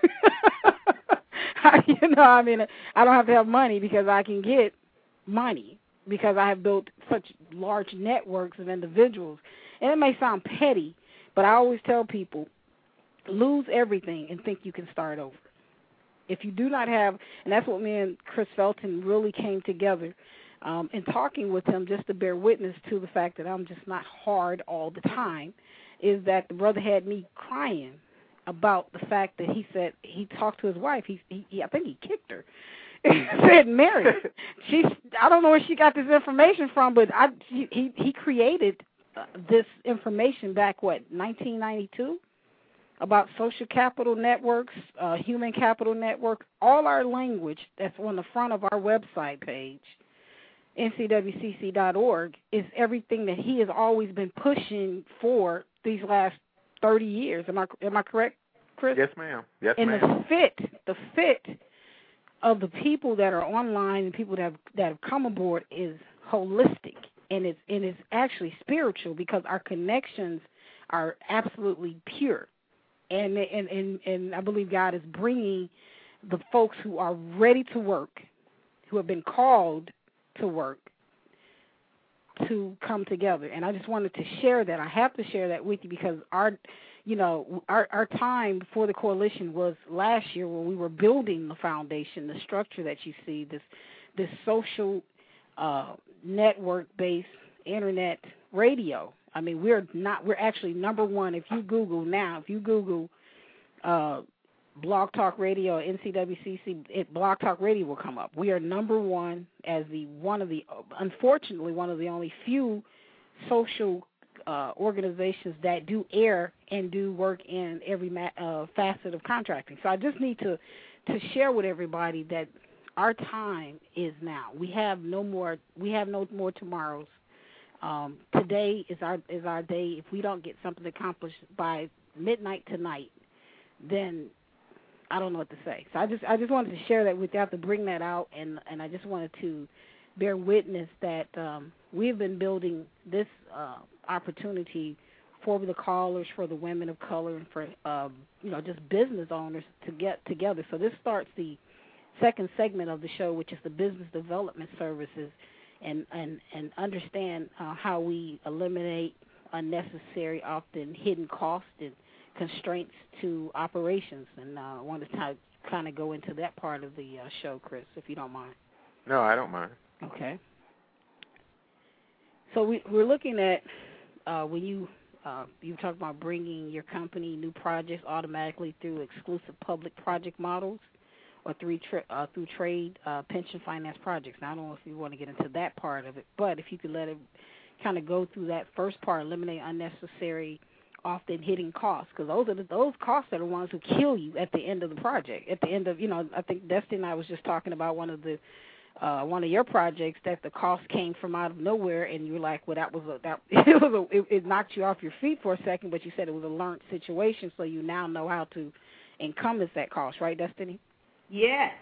You know, I mean, I don't have to have money because I can get money because I have built such large networks of individuals. And it may sound petty, but I always tell people, lose everything and think you can start over. If you do not have, and that's what me and Chris Felton really came together um, in talking with him just to bear witness to the fact that I'm just not hard all the time, is that the brother had me crying about the fact that he said he talked to his wife. He, he I think he kicked her. He said, Mary, she's, I don't know where she got this information from, but I, he, he created uh, this information back, what, nineteen ninety-two? About social capital networks, uh, human capital networks, all our language that's on the front of our website page, N C W C C dot org, is everything that he has always been pushing for these last thirty years. Am I am I correct, Chris? Yes, ma'am. Yes, and ma'am. And the fit, the fit of the people that are online and people that have, that have come aboard is holistic, and it's and it's actually spiritual because our connections are absolutely pure. And, and and and I believe God is bringing the folks who are ready to work, who have been called to work, to come together. And I just wanted to share that. I have to share that with you because our, you know, our our time before the coalition was last year when we were building the foundation, the structure that you see, this this social uh, network-based internet radio. I mean, we're not, we're actually number one. If you Google now, if you Google uh, Blog Talk Radio, N C W C C, it, Blog Talk Radio will come up. We are number one as the one of the, unfortunately, one of the only few social uh, organizations that do air and do work in every ma- uh, facet of contracting. So I just need to, to share with everybody that our time is now. We have no more, we have no more tomorrows. Um, today is our is our day. If we don't get something accomplished by midnight tonight, then I don't know what to say. So I just I just wanted to share that with you. I have to bring that out, and, and I just wanted to bear witness that um, we've been building this uh, opportunity for the callers, for the women of color, and for um, you know just business owners to get together. So this starts the second segment of the show, which is the business development services. And, and, and understand uh, how we eliminate unnecessary, often hidden costs and constraints to operations. And uh, I wanted to kind of go into that part of the uh, show, Chris, if you don't mind. No, I don't mind. Okay. So we, we're looking at uh, when you uh, you talk about bringing your company new projects automatically through exclusive public project models, or through tra- uh, through trade uh, pension finance projects. Now, I don't know if you want to get into that part of it, but if you could let it kind of go through that first part, eliminate unnecessary, often hidden costs, because those are the, those costs are the ones who kill you at the end of the project. At the end of, you know, I think Destiny and I was just talking about one of the uh, one of your projects that the cost came from out of nowhere, and you were like, well, that was a, that it was a, it, it knocked you off your feet for a second, but you said it was a learned situation, so you now know how to encompass that cost, right, Destiny? Yes.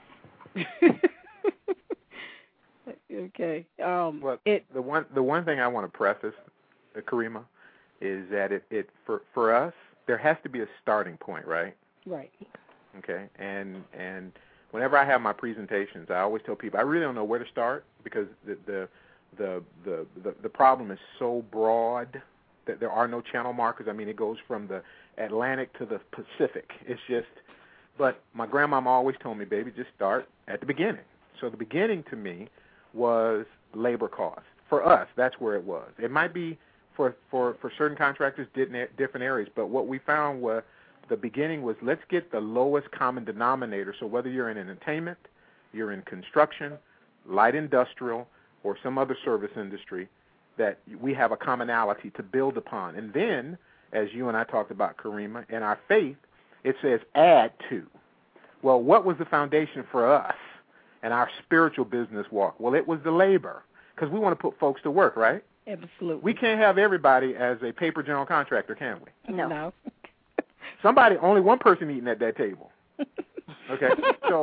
Okay. Um, well, it, the one the one thing I want to preface, uh, Karima, is that it, it for for us there has to be a starting point, right? Right. Okay. And and whenever I have my presentations, I always tell people I really don't know where to start because the the the the the, the problem is so broad that there are no channel markers. I mean, it goes from the Atlantic to the Pacific. It's just. But my grandmama always told me, baby, just start at the beginning. So the beginning to me was labor costs. For us, that's where it was. It might be for, for, for certain contractors, different areas, but what we found was the beginning was let's get the lowest common denominator. So whether you're in entertainment, you're in construction, light industrial, or some other service industry, that we have a commonality to build upon. And then, as you and I talked about, Karima, in our faith, it says add to. Well, what was the foundation for us and our spiritual business walk? Well, it was the labor, because we want to put folks to work, right? Absolutely. We can't have everybody as a paper general contractor, can we? No. no. Somebody, only one person eating at that table. Okay? So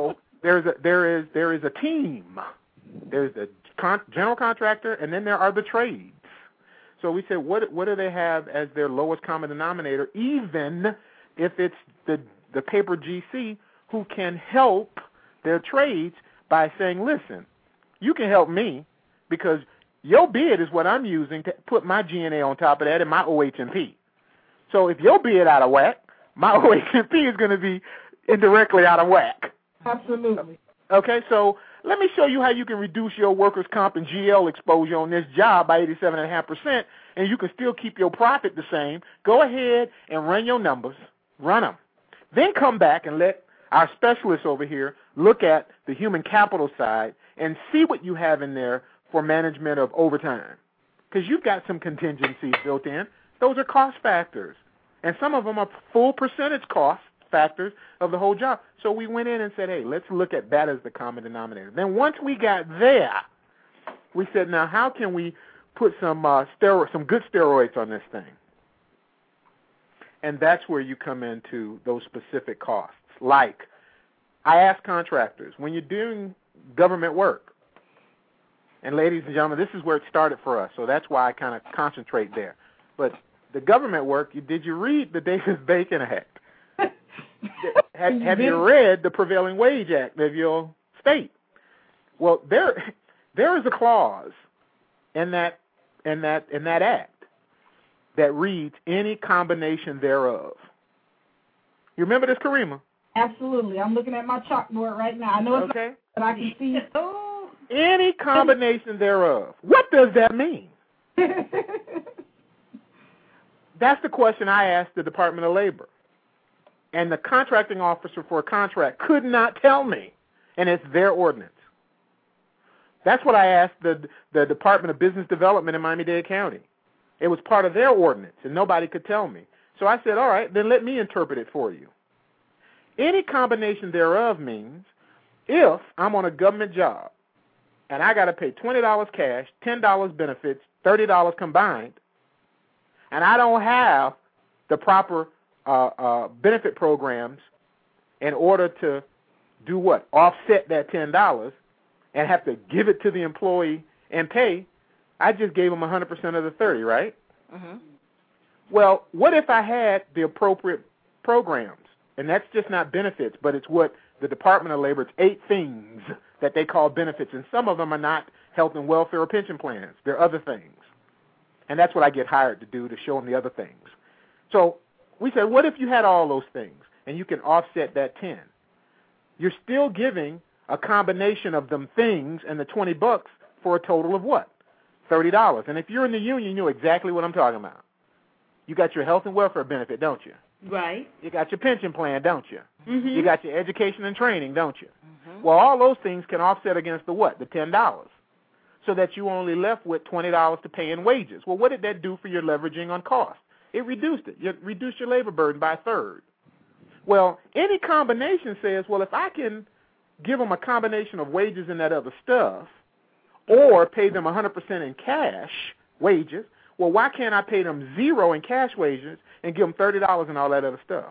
there's a, there is there is a team. There's the con- general contractor, and then there are the trades. So we said, what what do they have as their lowest common denominator, even if it's the the paper G C who can help their trades by saying, listen, you can help me because your bid is what I'm using to put my G N A on top of that and my O H M P. So if your bid out of whack, my O H M P is going to be indirectly out of whack. Absolutely. Okay, so let me show you how you can reduce your workers' comp and G L exposure on this job by eighty-seven point five percent, and you can still keep your profit the same. Go ahead and run your numbers. Run them. Then come back and let our specialists over here look at the human capital side and see what you have in there for management of overtime. Because you've got some contingencies built in. Those are cost factors. And some of them are full percentage cost factors of the whole job. So we went in and said, hey, let's look at that as the common denominator. Then once we got there, we said, now how can we put some uh, steroid, some good steroids on this thing? And that's where you come into those specific costs. Like, I ask contractors, when you're doing government work, and ladies and gentlemen, this is where it started for us, so that's why I kind of concentrate there. But the government work, did you read the Davis-Bacon Act? have, have you read the Prevailing Wage Act of your state? Well, there there is a clause in that in that in that act that reads any combination thereof. You remember this, Karima? Absolutely. I'm looking at my chalkboard right now. I know it's okay. not, but I can see. Oh. Any combination thereof. What does that mean? That's the question I asked the Department of Labor. And the contracting officer for a contract could not tell me, and it's their ordinance. That's what I asked the the Department of Business Development in Miami-Dade County. It was part of their ordinance, and nobody could tell me. So I said, all right, then let me interpret it for you. Any combination thereof means if I'm on a government job and I got to pay twenty dollars cash, ten dollars benefits, thirty dollars combined, and I don't have the proper uh, uh, benefit programs in order to do what? Offset that ten dollars and have to give it to the employee and pay, I just gave them one hundred percent of the thirty, right? Mm-hmm. Well, what if I had the appropriate programs? And that's just not benefits, but it's what the Department of Labor, it's eight things that they call benefits, and some of them are not health and welfare or pension plans. They're other things. And that's what I get hired to do, to show them the other things. So we said, what if you had all those things, and you can offset that ten? You're still giving a combination of them things and the twenty bucks for a total of what? thirty dollars. And if you're in the union, you know exactly what I'm talking about. You got your health and welfare benefit, don't you? Right. You got your pension plan, don't you? Mm-hmm. You got your education and training, don't you? Mm-hmm. Well, all those things can offset against the what? The ten dollars. So that you only left with twenty dollars to pay in wages. Well, what did that do for your leveraging on cost? It reduced it. You reduced your labor burden by a third. Well, any combination says, well, if I can give them a combination of wages and that other stuff, or pay them one hundred percent in cash wages, well, why can't I pay them zero in cash wages and give them thirty dollars and all that other stuff?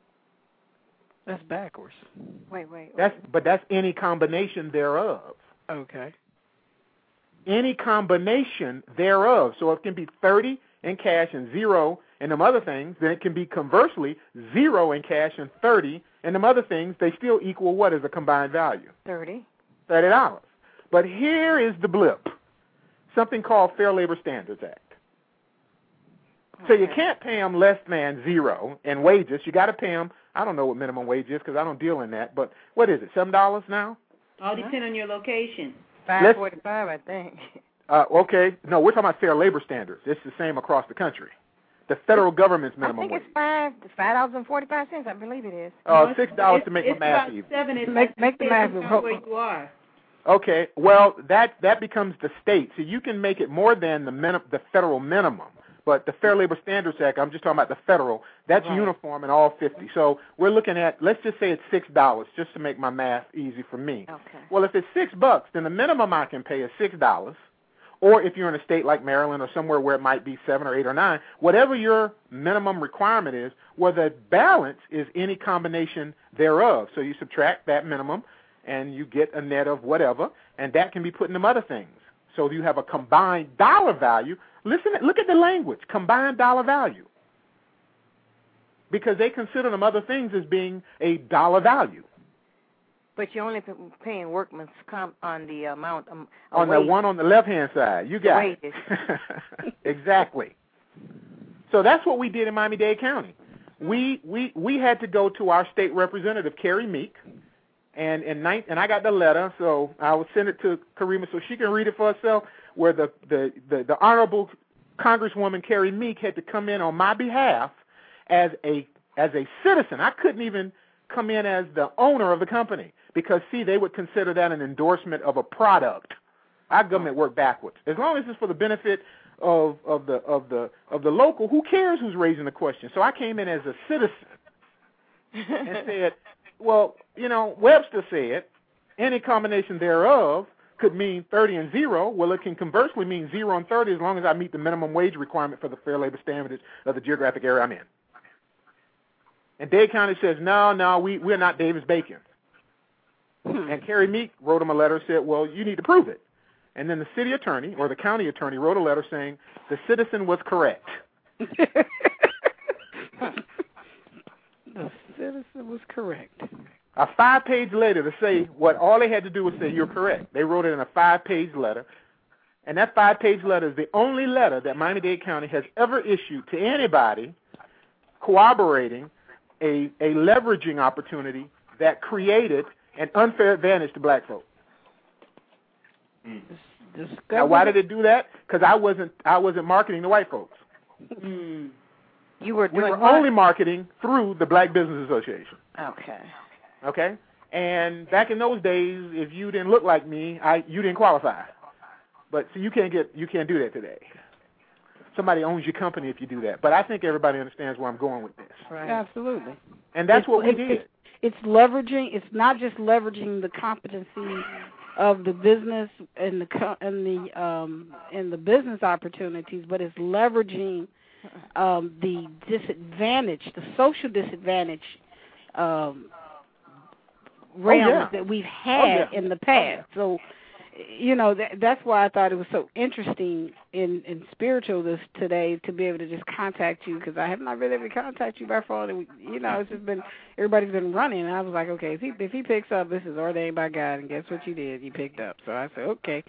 That's backwards. Wait, wait. wait. That's but that's any combination thereof. Okay. Any combination thereof. So it can be thirty in cash and zero and them other things. Then it can be conversely zero in cash and thirty and them other things. They still equal what as a combined value? Thirty. Thirty dollars. But here is the blip. Something called Fair Labor Standards Act. So you can't pay them less than zero in wages. You got to pay them, I don't know what minimum wage is because I don't deal in that, but what is it, seven dollars now? All depend on your location. Five forty-five, I think. Uh, okay. No, we're talking about Fair Labor Standards. It's the same across the country. The federal government's minimum I think wage. it's five, five dollars and forty-five cents. I believe it is. Uh, No, six dollars to make it's my math about easy. Seven. It's Make- like make the math depends easy. on where you are. Okay. Well, that that becomes the state. So you can make it more than the min- the federal minimum. But the Fair Labor Standards Act, I'm just talking about the federal, that's Right. uniform in all fifty. So we're looking at, let's just say it's six dollars, just to make my math easy for me. Okay. Well, if it's six bucks, then the minimum I can pay is six dollars. Or if you're in a state like Maryland or somewhere where it might be seven or eight or nine, whatever your minimum requirement is, where the balance is any combination thereof. So you subtract that minimum, and you get a net of whatever, and that can be put in them other things. So you have a combined dollar value. Listen, look at the language, combined dollar value. Because they consider them other things as being a dollar value. But you're only paying workman's comp on the amount of on wages. The one on the left-hand side. You got wages. it. Exactly. So that's what we did in Miami-Dade County. We we we had to go to our state representative, Carrie Meek, and and, ninth, and I got the letter, so I would send it to Karima so she can read it for herself, where the, the, the, the Honorable Congresswoman Carrie Meek had to come in on my behalf as a as a citizen. I couldn't even come in as the owner of the company because, see, they would consider that an endorsement of a product. Our government worked backwards. As long as it's for the benefit of of the of the of the local, who cares who's raising the question? So I came in as a citizen and said, well, you know, Webster said any combination thereof could mean thirty and zero. Well, it can conversely mean zero and thirty as long as I meet the minimum wage requirement for the fair labor standards of the geographic area I'm in. And Dade County says, no, no, we, we're not Davis-Bacon. Hmm. And Carrie Meek wrote him a letter and said, well, you need to prove it. And then the city attorney or the county attorney wrote a letter saying the citizen was correct. The citizen was correct. A five-page letter to say what all they had to do was say you're correct. They wrote it in a five-page letter. And that five-page letter is the only letter that Miami-Dade County has ever issued to anybody corroborating a, a leveraging opportunity that created an unfair advantage to black folks. Mm. Now, why did it do that? Because I wasn't I wasn't marketing to white folks. Mm. You were doing we were what? only marketing through the Black Business Association. Okay. Okay? And back in those days, if you didn't look like me, I you didn't qualify. But so you can't get you can't do that today. Somebody owns your company if you do that. But I think everybody understands where I'm going with this. Right. Absolutely. And that's it's, what we it's, did. It's, it's leveraging. It's not just leveraging the competency of the business and the and the um, and the business opportunities, but it's leveraging um, the disadvantage, the social disadvantage um, realms oh, yeah. that we've had oh, yeah. in the past. So, you know, that, that's why I thought it was so interesting in, in spiritual this today to be able to just contact you, because I have not been able to contact you by phone. And we, you know, it's just been, everybody's been running. And I was like, okay, if he, if he picks up, this is ordained by God. And guess what you did? You picked up. So I said, okay.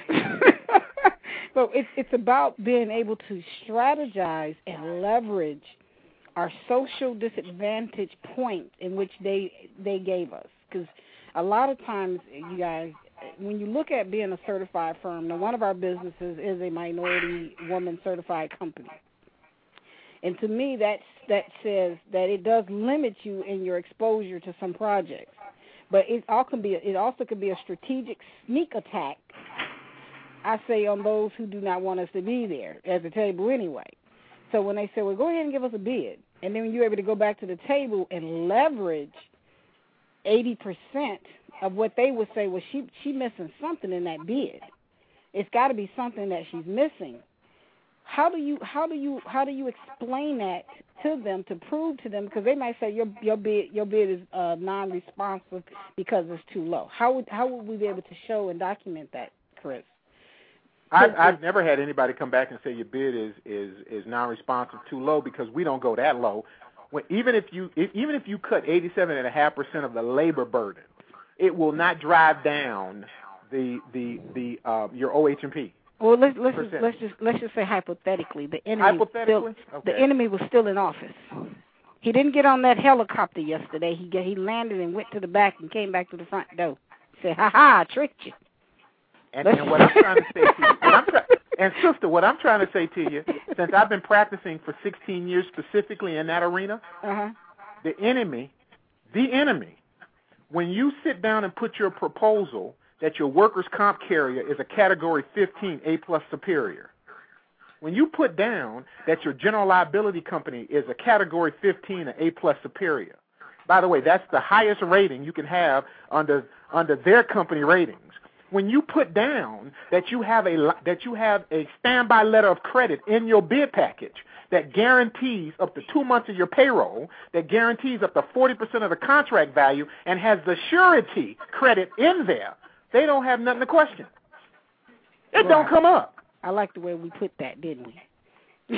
So it's, it's about being able to strategize and leverage our social disadvantage point in which they they gave us. Because a lot of times, you guys, when you look at being a certified firm, now one of our businesses is a minority woman certified company. And to me, that's, that says that it does limit you in your exposure to some projects. But it, all can be, it also could be a strategic sneak attack, I say, on those who do not want us to be there at the table anyway. So when they say, well, go ahead and give us a bid, and then you're able to go back to the table and leverage eighty percent of what they would say, well, she she missing something in that bid. It's got to be something that she's missing. How do you how do you how do you explain that to them to prove to them? Because they might say your your bid your bid is uh, non-responsive because it's too low. How would how would we be able to show and document that, Chris? I've, I've never had anybody come back and say your bid is is is non-responsive, too low, because we don't go that low. When, even if you if, even if you cut eighty-seven and a half percent of the labor burden, it will not drive down the the the uh, your O H and P. Well, let's let's just, let's just let's just say hypothetically, the enemy hypothetically? Still, okay. the enemy was still in office. He didn't get on that helicopter yesterday. He get, he landed and went to the back and came back to the front door. Said, "Ha ha, I tricked you." And, and what I'm trying to say to you, what I'm try- and sister, what I'm trying to say to you, since I've been practicing for sixteen years specifically in that arena, uh-huh. the enemy, the enemy, when you sit down and put your proposal that your workers' comp carrier is a Category fifteen A plus superior, when you put down that your general liability company is a Category fifteen A plus superior, by the way, that's the highest rating you can have under under their company ratings. when you put down that you have a that you have a standby letter of credit in your bid package that guarantees up to two months of your payroll, that guarantees up to forty percent of the contract value, and has the surety credit in there, they don't have nothing to question. It right. don't come up. I like the way we put that, didn't we?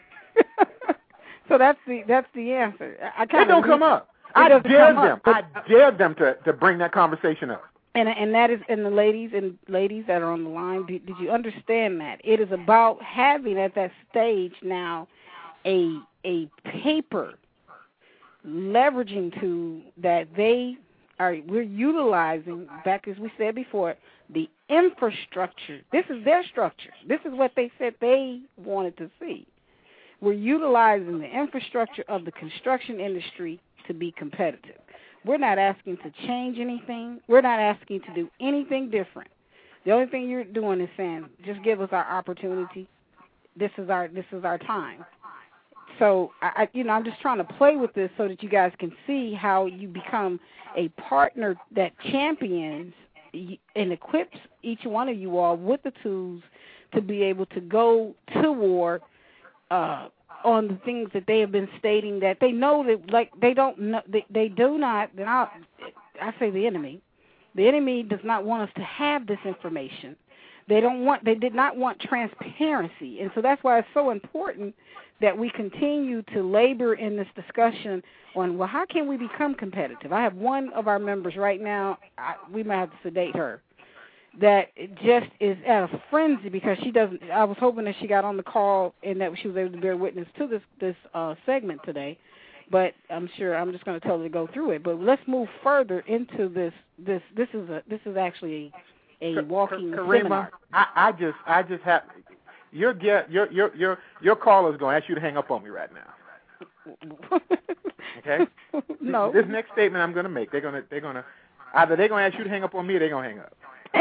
So that's the that's the answer. I it don't come up. I dare them. Up, I dare them to, to bring that conversation up. And and that is and the ladies and ladies that are on the line. Did, did you understand that it is about having at that stage now a a paper leveraging tool that they are we're utilizing back as we said before the infrastructure. This is their structure. This is what they said they wanted to see. We're utilizing the infrastructure of the construction industry to be competitive. We're not asking to change anything. We're not asking to do anything different. The only thing you're doing is saying, just give us our opportunity. This is our this is our time. So, I, you know, I'm just trying to play with this so that you guys can see how you become a partner that champions and equips each one of you all with the tools to be able to go to war uh, on the things that they have been stating that they know that, like, they don't know, they, they do not, and I, I say the enemy, the enemy does not want us to have this information. They don't want, they did not want transparency, and so that's why it's so important that we continue to labor in this discussion on, well, how can we become competitive? I have one of our members right now, I, we might have to sedate her, that just is at a frenzy because she doesn't, I was hoping that she got on the call and that she was able to bear witness to this, this uh, segment today, but I'm sure I'm just going to tell her to go through it. But let's move further into this, this, this is a, this is actually a, a walking Karima, seminar. I, I just, I just have, your, get, your, your, your, your caller is going to ask you to hang up on me right now. Okay? No. This, this next statement I'm going to make, they're going to, they're going to, either they're going to ask you to hang up on me or they're going to hang up.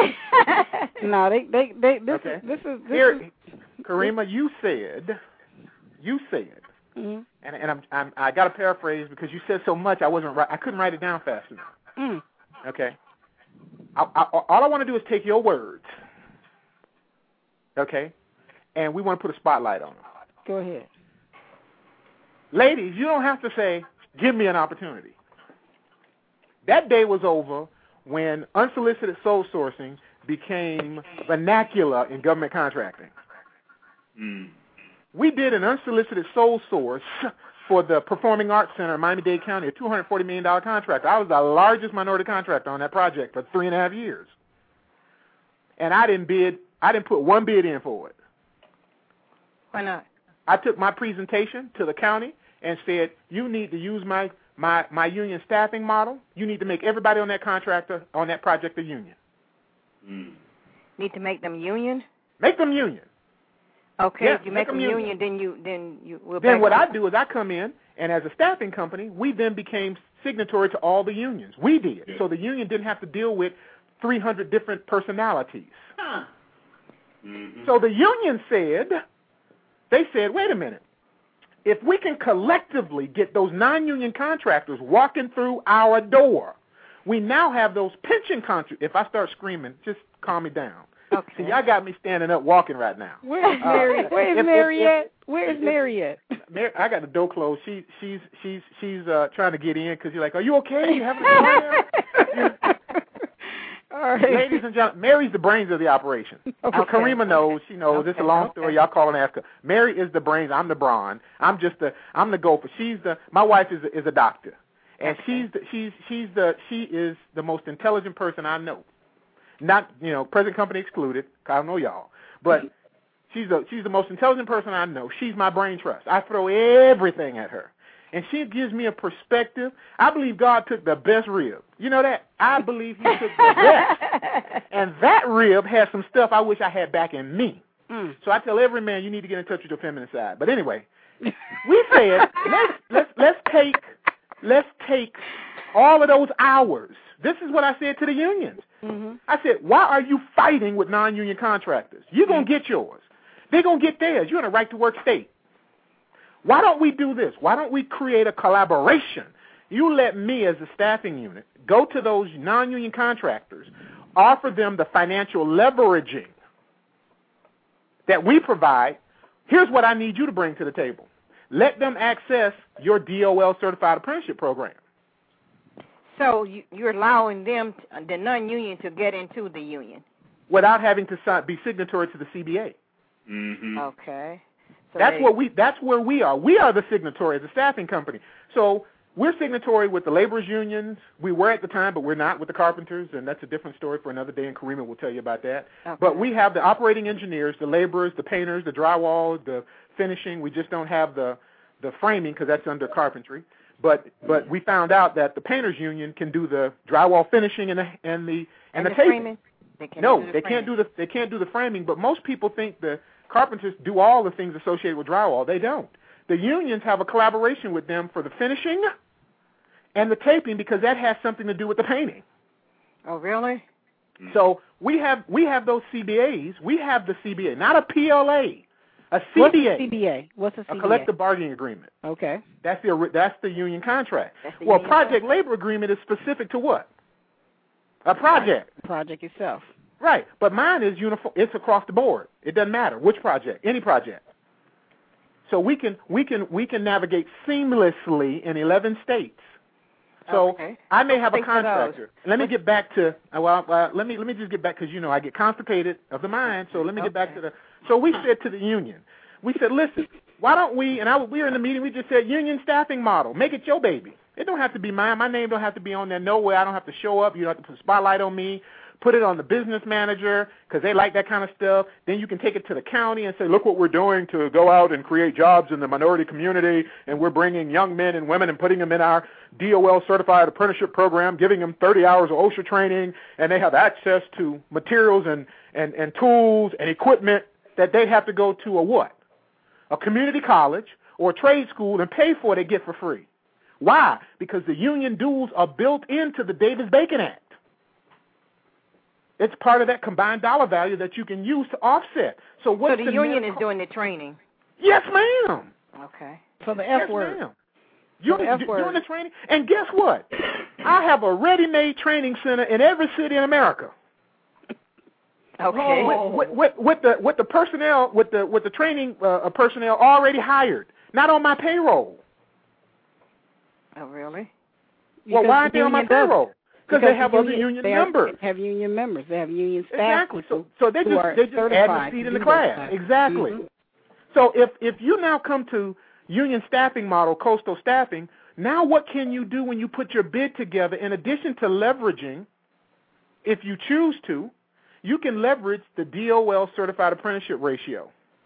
No, they, they, they. This okay. is, this is. This Here, is, Karima, you said, you said, mm-hmm. and and I'm, I'm I got to paraphrase because you said so much I wasn't I couldn't write it down fast enough. Mm. Okay. I, I, all I want to do is take your words. Okay, and we want to put a spotlight on them. Go ahead. Ladies, you don't have to say, "Give me an opportunity." That day was over when unsolicited sole sourcing became vernacular in government contracting. Mm. We did an unsolicited sole source for the Performing Arts Center in Miami-Dade County, a two hundred forty million dollars contract. I was the largest minority contractor on that project for three and a half years. And I didn't bid, I didn't put one bid in for it. Why not? I took my presentation to the county and said, you need to use my My my union staffing model. You need to make everybody on that contractor on that project a union. Mm. Need to make them union? Make them union. Okay, yeah, if you make, make them union, union, then you then you will. Then what I do is I come in, and as a staffing company, we then became signatory to all the unions. We did, yeah. So the union didn't have to deal with three hundred different personalities. Huh. Mm-hmm. So the union said, they said, wait a minute. If we can collectively get those non-union contractors walking through our door, we now have those pension contractors. If I start screaming, just calm me down. Okay. See, y'all got me standing up walking right now. Where's Mary? Uh, Where's if, Mary if, at? if, Where's if, Mary at? Mary, I got the door closed. She, she's, she's, she's uh, trying to get in because you're like, are you okay? You having a problem? All right. Ladies and gentlemen, Mary's the brains of the operation. Okay. Karima knows. She knows. Okay. It's a long Okay. story. Y'all call and ask her. Mary is the brains. I'm the brawn. I'm just the. I'm the gopher. She's the. My wife is a, is a doctor, and Okay. she's the, she's she's the she is the most intelligent person I know. Not you know present company excluded. I don't know y'all, but she's the she's the most intelligent person I know. She's my brain trust. I throw everything at her. And she gives me a perspective. I believe God took the best rib. You know that? I believe he took the best. And that rib has some stuff I wish I had back in me. Mm. So I tell every man, you need to get in touch with your feminine side. But anyway, we said, let's, let's, let's, take, let's take all of those hours. This is what I said to the unions. Mm-hmm. I said, why are you fighting with non-union contractors? You're going to get yours. They're going to get theirs. You're in a right-to-work state. Why don't we do this? Why don't we create a collaboration? You let me as a staffing unit go to those non-union contractors, offer them the financial leveraging that we provide. Here's what I need you to bring to the table. Let them access your D O L certified apprenticeship program. So you, you're allowing them, to, the non-union, to get into the union without having to sign, be signatory to the C B A. Mm-hmm. Okay. So that's they, what we. That's where we are. We are the signatory as a staffing company. So we're signatory with the laborers unions. We were at the time, but we're not with the carpenters, and that's a different story for another day, and Karima will tell you about that. Okay. But we have the operating engineers, the laborers, the painters, the drywall, the finishing. We just don't have the the framing because that's under carpentry. But but we found out that the painters union can do the drywall finishing and the and the and, and the, the taping. framing. They can no, do the they framing. can't do the they can't do the framing. But most people think the carpenters do all the things associated with drywall. They don't. The unions have a collaboration with them for the finishing and the taping because that has something to do with the painting. Oh, really? So we have we have those C B As. We have the C B A, not a P L A, a C B A. What's a C B A? What's a C B A? A collective bargaining agreement. Okay. That's the that's the union contract. The well, union project contract. labor agreement is specific to what? A project. Project itself. Right, but mine is uniform. It's across the board. It doesn't matter which project, any project. So we can we can we can navigate seamlessly in eleven states. So okay. I may have a Thanks for contractor. Let me get back to well, well let me let me just get back because you know I get constipated of the mind. So let me get back Okay. to the. So we said to the union, we said, listen, why don't we? And I we were in the meeting. We just said union staffing model. Make it your baby. It don't have to be mine. My name don't have to be on there nowhere. I don't have to show up. You don't have to put a spotlight on me. Put it on the business manager because they like that kind of stuff. Then you can take it to the county and say, look what we're doing to go out and create jobs in the minority community, and we're bringing young men and women and putting them in our D O L certified apprenticeship program, giving them thirty hours of OSHA training, and they have access to materials and, and, and tools and equipment that they have to go to a what? A community college or a trade school and pay for it, they get for free. Why? Because the union dues are built into the Davis-Bacon Act. It's part of that combined dollar value that you can use to offset. So what's So the, the union net is co- doing the training. Yes, ma'am. Okay. So the F yes, word. ma'am. You're The F d- word. doing the training, and guess what? I have a ready-made training center in every city in America. Okay. With, with, with, with the with the personnel with the with the training uh, personnel already hired, not on my payroll. Oh, really? Well, Because why aren't the they on my union does it. payroll? Because they have the other union they have- members. They have union members. They have union staff. Exactly. So, so they who just are they just add certified the seat to in the do class. that. Exactly. Mhm. So if if you now come to union staffing model, coastal staffing, now what can you do when you put your bid together? In addition to leveraging, if you choose to, you can leverage the D O L certified apprenticeship ratio.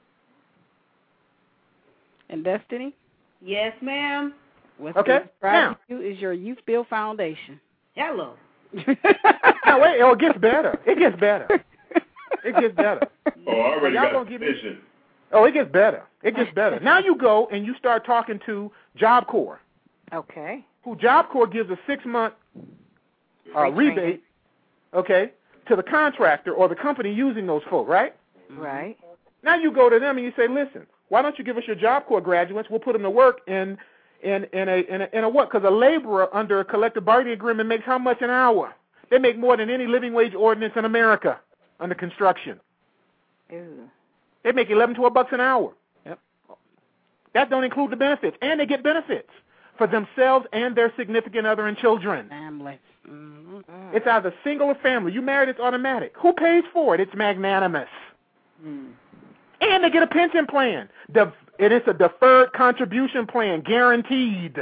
And Destiny, Yes, ma'am. what's Okay, described now. to you is your Youth Build Foundation. Hello. No, wait, oh, it gets better. It gets better. It gets better. Oh, I already Y'all got gonna the give me- vision. Oh, it gets better. It gets better. Now you go and you start talking to Job Corps, Okay. who Job Corps gives a six-month uh, Free training. rebate, okay, to the contractor or the company using those folk, right? Right. Now you go to them and you say, listen, why don't you give us your Job Corps graduates? We'll put them to work in in in a in a, in a what? Because a laborer under a collective bargaining agreement makes how much an hour? They make more than any living wage ordinance in America under construction. Ew. They make eleven, twelve bucks an hour. Yep. That don't include the benefits, and they get benefits for themselves and their significant other and children. Family. Mhm. It's either single or family. You married, it's automatic. Who pays for it? It's magnanimous. Mm. And they get a pension plan. The, and it's a deferred contribution plan, guaranteed.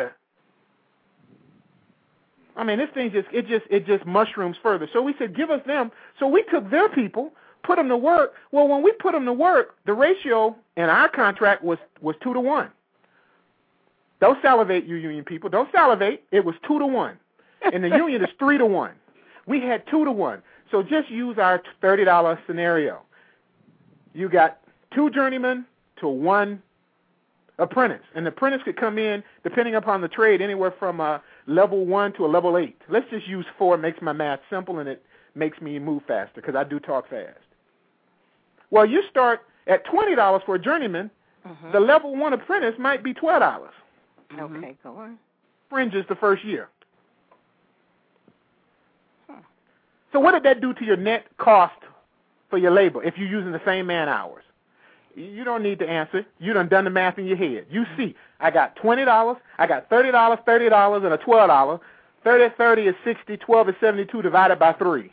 I mean, this thing just it just it just mushrooms further. So we said, give us them. So we took their people, put them to work. Well, when we put them to work, the ratio in our contract was was two to one. Don't salivate, you union people. Don't salivate. It was two to one. And the union is three to one. We had two to one. So just use our thirty dollar scenario. You got two journeymen to one apprentice. And the apprentice could come in, depending upon the trade, anywhere from a level one to a level eight. Let's just use four. It makes my math simple, and it makes me move faster because I do talk fast. Well, you start at twenty dollars for a journeyman. Mhm. The level one apprentice might be twelve dollars. Okay, go on. Fringes the first year. Huh. So what did that do to your net cost for your labor if you're using the same man hours? You don't need to answer. You done done the math in your head. You see, I got twenty dollars, I got thirty dollars, thirty dollars, and a twelve dollars. thirty, thirty is sixty, twelve is seventy-two divided by three.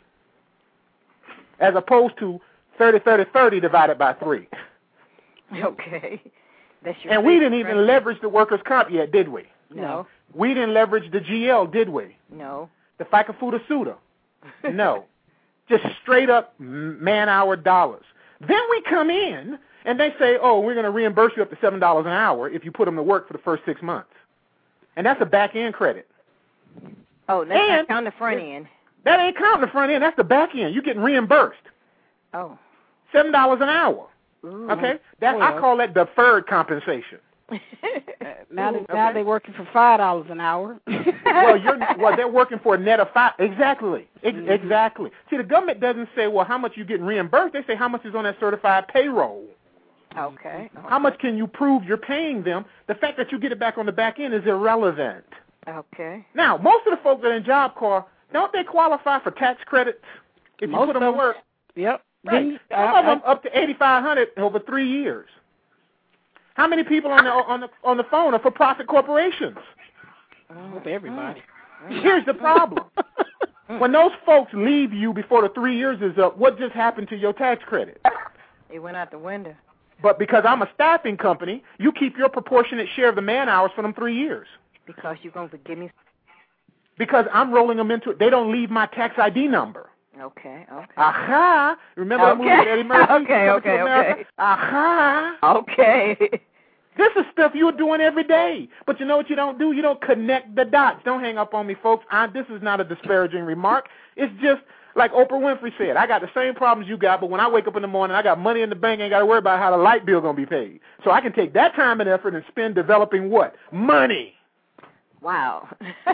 As opposed to thirty, thirty, thirty divided by three. Okay. That's your and we didn't even right? leverage the workers' comp yet, did we? No. We didn't leverage the G L, did we? No. The FICA Futa Suda? No. Just straight up man-hour dollars. Then we come in, and they say, oh, we're going to reimburse you up to seven dollars an hour if you put them to work for the first six months. And that's a back-end credit. Oh, that's and not counting the front end. That ain't counting the front end. That's the back end. You're getting reimbursed. Oh. seven dollars an hour. Ooh. Okay? That I call that deferred compensation. now, they, okay. now they're working for five dollars an hour. well, you're well, they're working for a net of five. Exactly, Ex- mm-hmm. exactly. See, the government doesn't say, well, how much you getting reimbursed. They say how much is on that certified payroll. Okay. okay. How much can you prove you're paying them? The fact that you get it back on the back end is irrelevant. Okay. Now, most of the folks that are in Job Corps, don't they qualify for tax credits if most you put them to work? Yep. Right. Some I, of them I, up to eighty-five hundred over three years. How many people on the on the on the phone are for-profit corporations? With everybody. Here's the problem: when those folks leave you before the three years is up, what just happened to your tax credit? It went out the window. But because I'm a staffing company, you keep your proportionate share of the man hours for them three years. Because you're going to give me. Because I'm rolling them into it. They don't leave my tax I D number. Okay, okay. Aha! Remember okay. that movie with Eddie Murphy? okay, okay, okay. Aha! Okay. This is stuff you're doing every day. But you know what you don't do? You don't connect the dots. Don't hang up on me, folks. I, this is not a disparaging remark. It's just like Oprah Winfrey said, I got the same problems you got, but when I wake up in the morning, I got money in the bank, ain't got to worry about how the light bill going to be paid. So I can take that time and effort and spend developing what? Money. Wow.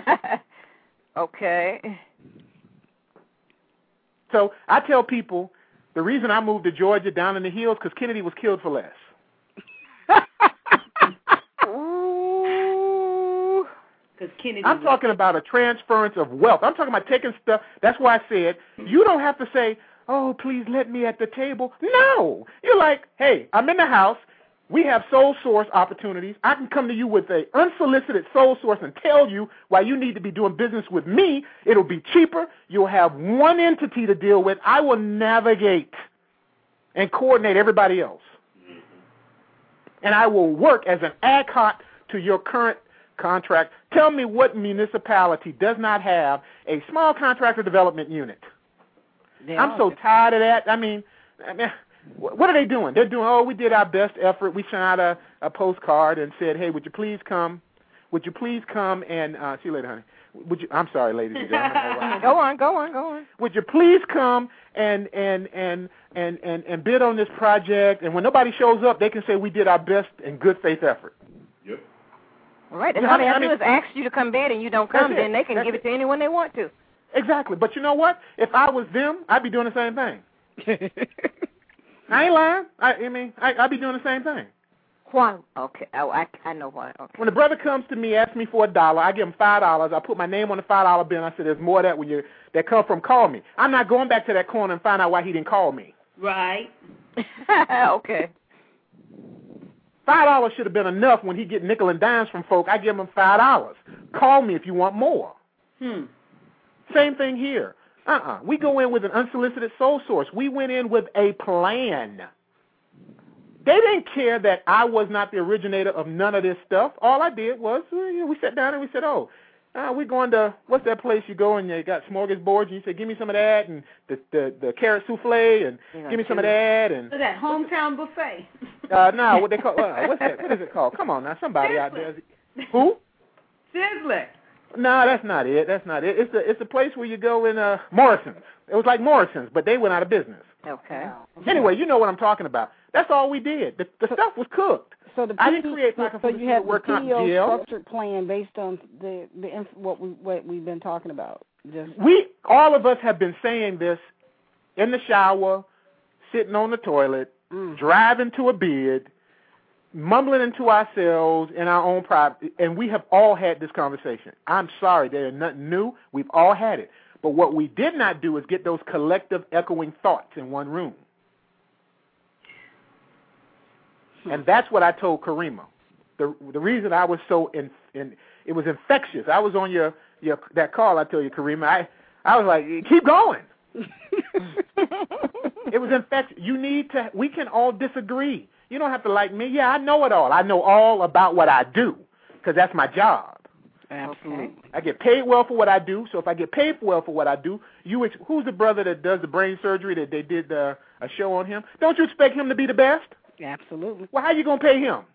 Okay. So I tell people the reason I moved to Georgia down in the hills because Kennedy was killed for less. Ooh. Kennedy I'm talking about a transference of wealth. I'm talking about taking stuff. That's why I said you don't have to say, oh, please let me at the table. No. You're like, hey, I'm in the house. We have sole source opportunities. I can come to you with an unsolicited sole source and tell you why you need to be doing business with me. It'll be cheaper. You'll have one entity to deal with. I will navigate and coordinate everybody else. And I will work as an ad hoc to your current contract. Tell me what municipality does not have a small contractor development unit. Yeah, I'm so tired of that. I mean, I mean what are they doing? They're doing, oh, we did our best effort. We sent out a, a postcard and said, hey, would you please come? Would you please come and uh, see you later, honey. Would you? I'm sorry, ladies and gentlemen. Go on, go on, go on. Would you please come and and and and and and bid on this project? And when nobody shows up, they can say we did our best and good faith effort. Yep. All right. And you all they have I to mean, do is ask you to come bid, and you don't come, then they can that's give it to anyone they want to. Exactly. But you know what? If I was them, I'd be doing the same thing. I ain't lying. I, I mean, I, I'd be doing the same thing. Why? Okay. Oh, I, I know why. Okay. When the brother comes to me, asks me for a dollar, I give him five dollars. I put my name on the five dollar bill, and I say, "There's more of that when you that come from call me." I'm not going back to that corner and find out why he didn't call me. Right. Okay. Five dollars should have been enough when he get nickel and dimes from folk. I give him five dollars. Call me if you want more. Hmm. Same thing here. Uh-uh. We go in with an unsolicited sole source. We went in with a plan. They didn't care that I was not the originator of none of this stuff. All I did was uh, you know, we sat down and we said, oh, uh, we're going to, what's that place you go and you got smorgasbords and you say, give me some of that and the the, the carrot souffle and give me some of that. And so that hometown buffet. uh, no, what they call, uh, what's that? What is it called? Come on now, somebody Sizzler. out there. Who? Sizzler. No, that's not it. That's not it. It's a it's a place where you go in uh, Morrison's. It was like Morrison's, but they went out of business. Okay. Anyway, you know what I'm talking about. That's all we did. The, the stuff was cooked. So the P- I didn't create like so, a so you have the work P on O G L. structured plan based on the the inf- what we what we've been talking about. Just we all of us have been saying this in the shower, sitting on the toilet, mm. driving to a bid, mumbling into ourselves in our own private, and we have all had this conversation. I'm sorry, there is nothing new. We've all had it. But what we did not do is get those collective echoing thoughts in one room. And that's what I told Karima. The the reason I was so in, in it was infectious. I was on your, your that call I tell you, Karima. I I was like, keep going. It was infectious. You need to. We can all disagree. You don't have to like me. Yeah, I know it all. I know all about what I do because that's my job. Absolutely. I get paid well for what I do. So if I get paid well for what I do, you ex- who's the brother that does the brain surgery that they did uh, a show on him? Don't you expect him to be the best? Absolutely. Well, how you gonna pay him?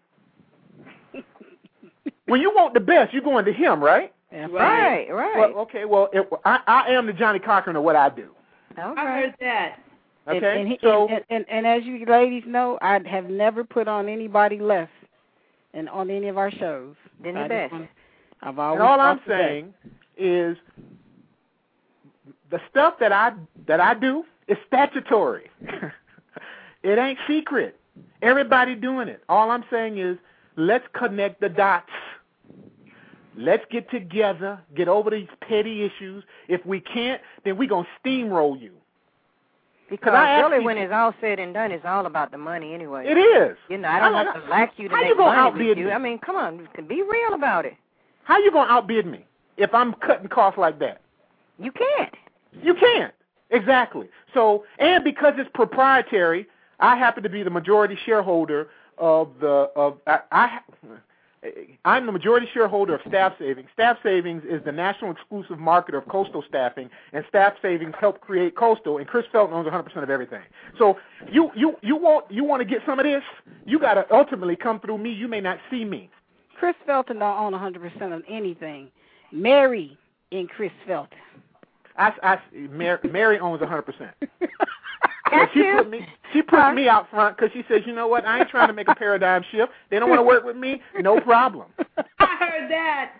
When you want the best, you're going to him, right? Absolutely. Right, right. Well, okay. Well, it, I, I am the Johnny Cochran of what I do. All I right. heard that. Okay. And, and, he, so and, and, and as you ladies know, I have never put on anybody less and on any of our shows. Then I the just best. wanna- I've always and all I'm thought the best. saying is the stuff that I that I do is statutory. It ain't secret. Everybody doing it. All I'm saying is let's connect the dots. Let's get together, get over these petty issues. If we can't, then we're going to steamroll you. Because I really, actually- when it's all said and done, it's all about the money anyway. It is. You know, I don't I- have to like you to how make you gonna money outbid with you. me? I mean, come on, be real about it. How you going to outbid me if I'm cutting costs like that? You can't. You can't. Exactly. So, and because it's proprietary, I happen to be the majority shareholder of the of I, I I'm the majority shareholder of Staff Savings. Staff Savings is the national exclusive marketer of Coastal Staffing, and Staff Savings helped create Coastal. And Chris Felton owns one hundred percent of everything. So you you you want you want to get some of this? You got to ultimately come through me. You may not see me. Chris Felton don't own one hundred percent of anything. Mary and Chris Felton. I, I Mary, Mary owns one hundred percent. Got she you? put me she put me out front because she says, you know what, I ain't trying to make a paradigm shift. They don't want to work with me, no problem. I heard that.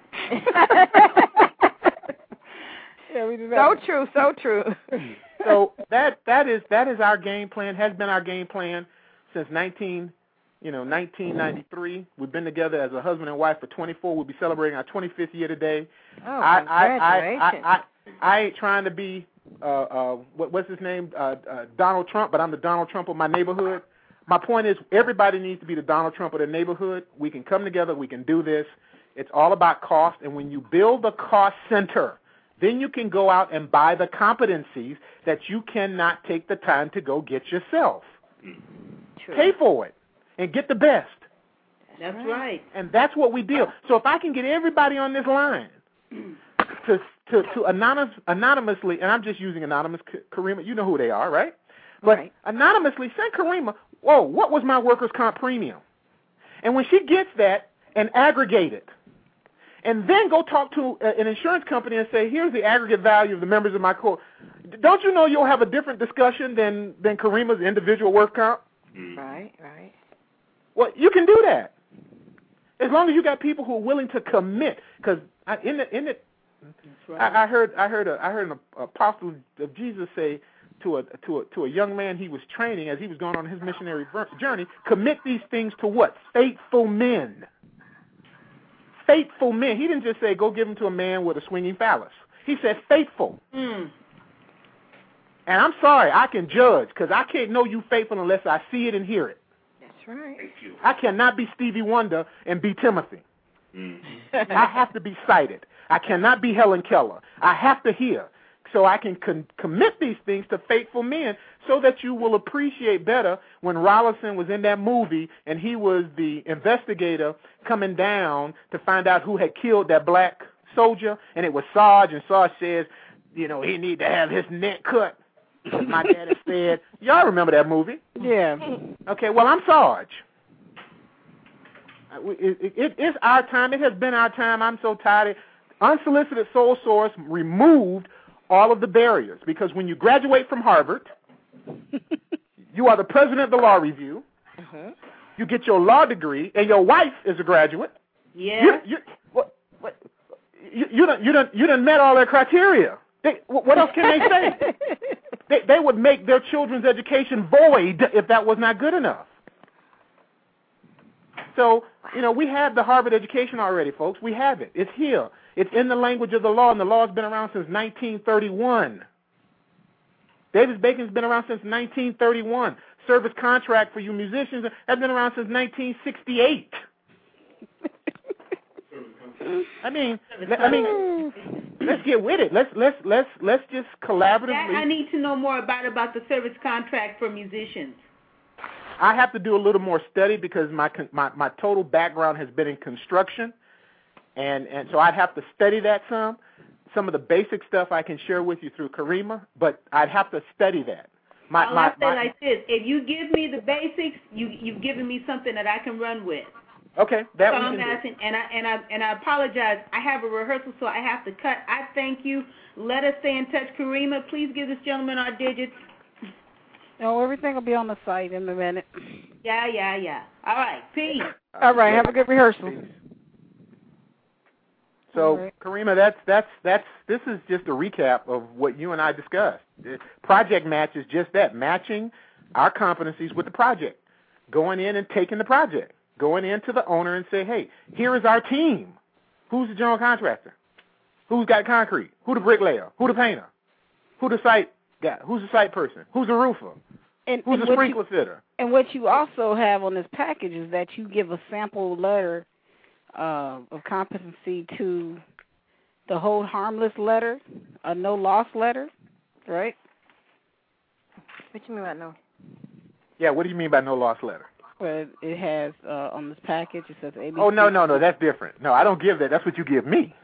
Yeah, we do So true, so true. So that that is that is our game plan. Has been our game plan since nineteen you know nineteen ninety-three. We've been together as a husband and wife for twenty-four. We'll be celebrating our twenty-fifth year today. Oh, I, I, I, congratulations. I, I, I ain't trying to be uh, uh, what, what's his name, uh, uh, Donald Trump, but I'm the Donald Trump of my neighborhood. My point is, everybody needs to be the Donald Trump of their neighborhood. We can come together. We can do this. It's all about cost, and when you build the cost center, then you can go out and buy the competencies that you cannot take the time to go get yourself. True. Pay for it and get the best. That's right. And that's what we deal. So if I can get everybody on this line to to, to anonymous, anonymously, and I'm just using anonymous, Karima, you know who they are, right? But Right. anonymously send Karima, whoa, what was my workers' comp premium? And when she gets that and aggregate it, and then go talk to an insurance company and say, here's the aggregate value of the members of my court. Don't you know you'll have a different discussion than, than Karima's individual work comp? Right, right. Well, you can do that as long as you got people who are willing to commit. Because in the in the, Right. I, I heard I heard a, I heard an apostle of Jesus say to a to a to a young man he was training as he was going on his missionary journey, commit these things to what? Faithful men. Faithful men. He didn't just say go give them to a man with a swinging phallus. He said faithful. Mm. And I'm sorry, I can judge because I can't know you faithful unless I see it and hear it. That's right. Thank you. I cannot be Stevie Wonder and be Timothy. Mm. I have to be cited. I cannot be Helen Keller. I have to hear. So I can con- commit these things to faithful men so that you will appreciate better when Rollison was in that movie and he was the investigator coming down to find out who had killed that black soldier, and it was Sarge, and Sarge says, you know, he need to have his neck cut. As my daddy said. Y'all remember that movie? Yeah. Okay, well, I'm Sarge. It, it, it is our time. It has been our time. I'm so tired. Unsolicited Sole Source removed all of the barriers because when you graduate from Harvard, you are the president of the law review. Uh-huh. You get your law degree, and your wife is a graduate. Yeah. You, you, what, what, you, you, done, you, done, you done met all their criteria. They, what else can they say? they, they would make their children's education void if that was not good enough. So You know, we have the Harvard education already, folks. We have it. It's here. It's in the language of the law, and the law has been around since nineteen thirty-one. Davis-Bacon's been around since nineteen thirty-one. Service contract for you musicians has been around since nineteen sixty-eight. I mean, I mean, let's get with it. Let's let's let's let's just collaboratively. That I need to know more about about the service contract for musicians. I have to do a little more study because my my my total background has been in construction, and and so I'd have to study that some. Some of the basic stuff I can share with you through Karima, but I'd have to study that. My, I'll my, say my, like this: if you give me the basics, you you've given me something that I can run with. Okay, that so we I'm can do. asking, and I and I and I apologize. I have a rehearsal, so I have to cut. I thank you. Let us stay in touch, Karima. Please give this gentleman our digits. No, everything will be on the site in a minute. Yeah, yeah, yeah. All right, peace. All right, have a good rehearsal. So, right. Karima, that's that's that's this is just a recap of what you and I discussed. Project match is just that, matching our competencies with the project, going in and taking the project, going into the owner and say, hey, here is our team. Who's the general contractor? Who's got concrete? Who the bricklayer? Who the painter? Who the site guy? Who's the site person? Who's the roofer? And, Who's and the sprinkler you, fitter? And what you also have on this package is that you give a sample letter uh, of competency to the hold harmless letter, a no loss letter, right? What you mean by no? Yeah, what do you mean by no loss letter? Well, it has uh, on this package, it says A B C. Oh, no, no, no, that's different. No, I don't give that. That's what you give me.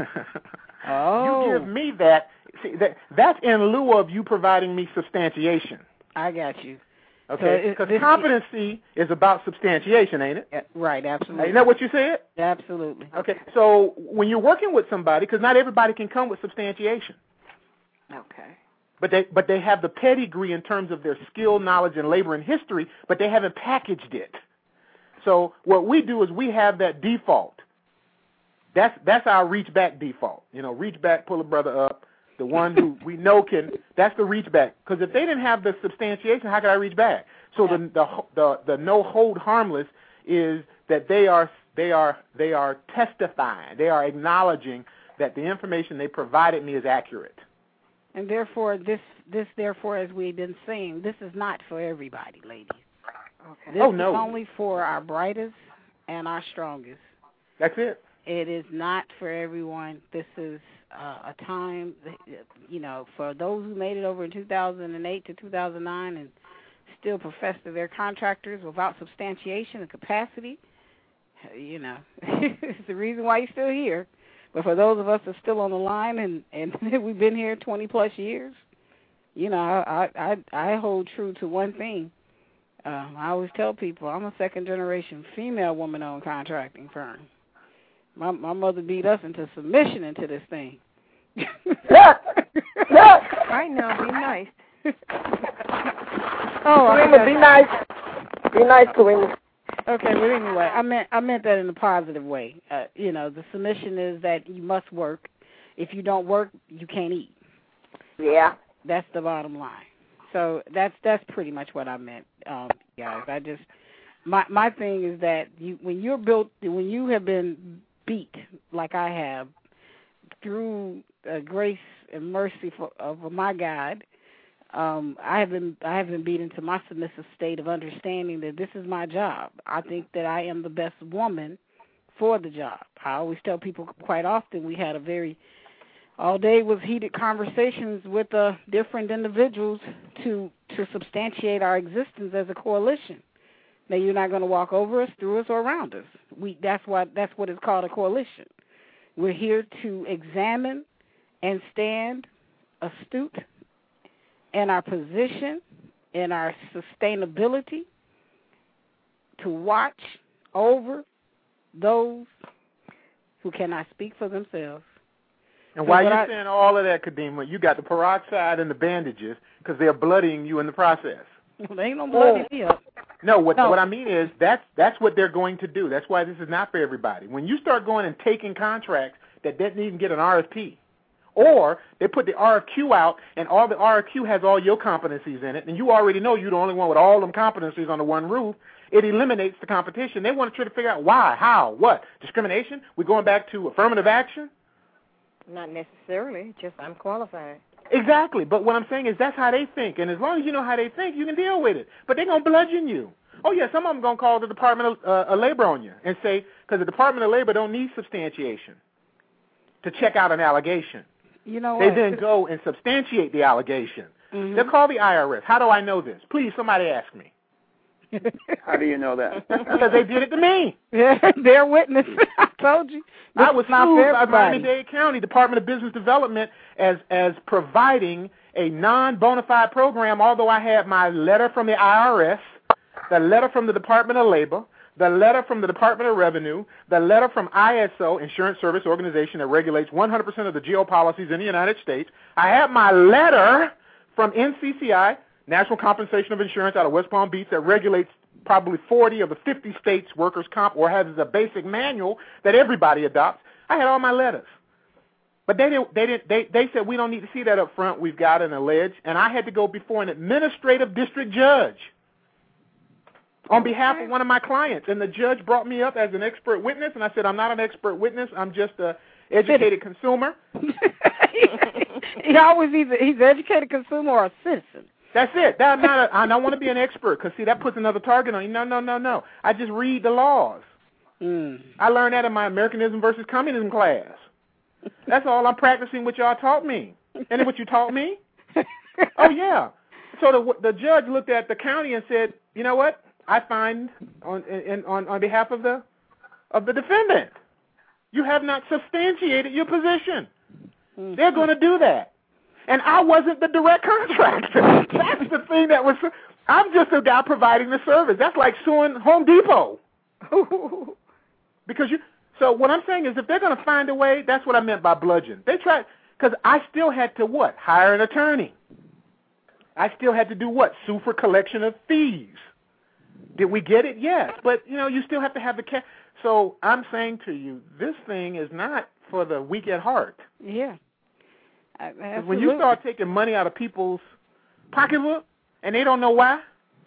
Oh. You give me that. See, that that's in lieu of you providing me substantiation. I got you. Okay, because so competency is about substantiation, ain't it? Yeah, right, absolutely. Ain't that what you said? Absolutely. Okay, so when you're working with somebody, because not everybody can come with substantiation. Okay. But they but they have the pedigree in terms of their skill, knowledge, and labor and history, but they haven't packaged it. So what we do is we have that default. That's that's our reach back default. You know, reach back, pull a brother up. The one who we know can, that's the reach back. Because if they didn't have the substantiation, how could I reach back? So yeah. the, the the the no hold harmless is that they are they are they are testifying, they are acknowledging that the information they provided me is accurate. And therefore, this this therefore, as we've been saying, this is not for everybody, ladies. Okay. This oh no. is only for our brightest and our strongest. That's it. It is not for everyone. This is uh, a time, you know, for those who made it over in two thousand eight to two thousand nine and still profess that they're contractors without substantiation and capacity, you know, it's the reason why you're still here. But for those of us that are still on the line and, and we've been here twenty plus years, you know, I, I, I hold true to one thing. Um, I always tell people I'm a second generation female woman-owned contracting firm. My my mother beat us into submission into this thing. Right now, be nice. Oh, Karima, be nice. Be nice, Karima. Okay, but anyway, I meant I meant that in a positive way. Uh, you know, the submission is that you must work. If you don't work, you can't eat. Yeah. That's the bottom line. So that's that's pretty much what I meant, um, guys. I just my my thing is that you when you're built when you have been beat like I have through uh, grace and mercy for, of my God, um, I have been I have been beat into my submissive state of understanding that this is my job. I think that I am the best woman for the job. I always tell people quite often we had a very all day was heated conversations with uh, different individuals to to substantiate our existence as a coalition. Now, you're not going to walk over us, through us, or around us. We that's what that's what is called a coalition. We're here to examine and stand astute in our position, in our sustainability, to watch over those who cannot speak for themselves. And while you're I, saying all of that, Kadima, you got the peroxide and the bandages because they're bloodying you in the process. Well, they ain't no bloody me up. No, what no. what I mean is that's that's what they're going to do. That's why this is not for everybody. When you start going and taking contracts that didn't even get an R F P, or they put the R F Q out and all the R F Q has all your competencies in it, and you already know you're the only one with all them competencies under one roof, it eliminates the competition. They want to try to figure out why, how, what. Discrimination? We're going back to affirmative action? Not necessarily, just I'm qualified. Exactly. But what I'm saying is that's how they think. And as long as you know how they think, you can deal with it. But they're going to bludgeon you. Oh, yeah, some of them going to call the Department of, uh, of Labor on you and say, because the Department of Labor don't need substantiation to check out an allegation. You know They what? then go and substantiate the allegation. Mm-hmm. They'll call the I R S. How do I know this? Please, somebody ask me. How do you know that? Because they did it to me. Yeah, they're witness. I told you. This I was is not sued for by everybody. Miami-Dade County Department of Business Development as as providing a non-bona fide program, although I had my letter from the I R S, the letter from the Department of Labor, the letter from the Department of Revenue, the letter from I S O, Insurance Service Organization, that regulates one hundred percent of the geo policies in the United States. I have my letter from N C C I, National Compensation of Insurance out of West Palm Beach, that regulates probably forty of the fifty states workers' comp, or has a basic manual that everybody adopts. I had all my letters. But they didn't, they didn't, they, they said we don't need to see that up front. We've got an alleged, and I had to go before an administrative district judge on behalf of one of my clients. And the judge brought me up as an expert witness, and I said, I'm not an expert witness. I'm just an educated consumer. He always either he's an educated consumer or a citizen. That's it. That, I'm not a, I don't want to be an expert because, see, that puts another target on you. No, no, no, no. I just read the laws. Mm. I learned that in my Americanism versus Communism class. That's all. I'm practicing what y'all taught me. And what you taught me? Oh, yeah. So the the judge looked at the county and said, you know what? I find on in, on on behalf of the of the defendant, you have not substantiated your position. Mm-hmm. They're going to do that. And I wasn't the direct contractor. That's the thing that was. I'm just a guy providing the service. That's like suing Home Depot. Because you. So what I'm saying is, if they're going to find a way, that's what I meant by bludgeon. They tried, because I still had to what? Hire an attorney. I still had to do what? Sue for collection of fees. Did we get it? Yes. But, you know, you still have to have the cash. So I'm saying to you, this thing is not for the weak at heart. Yeah. When you start taking money out of people's pocketbook and they don't know why,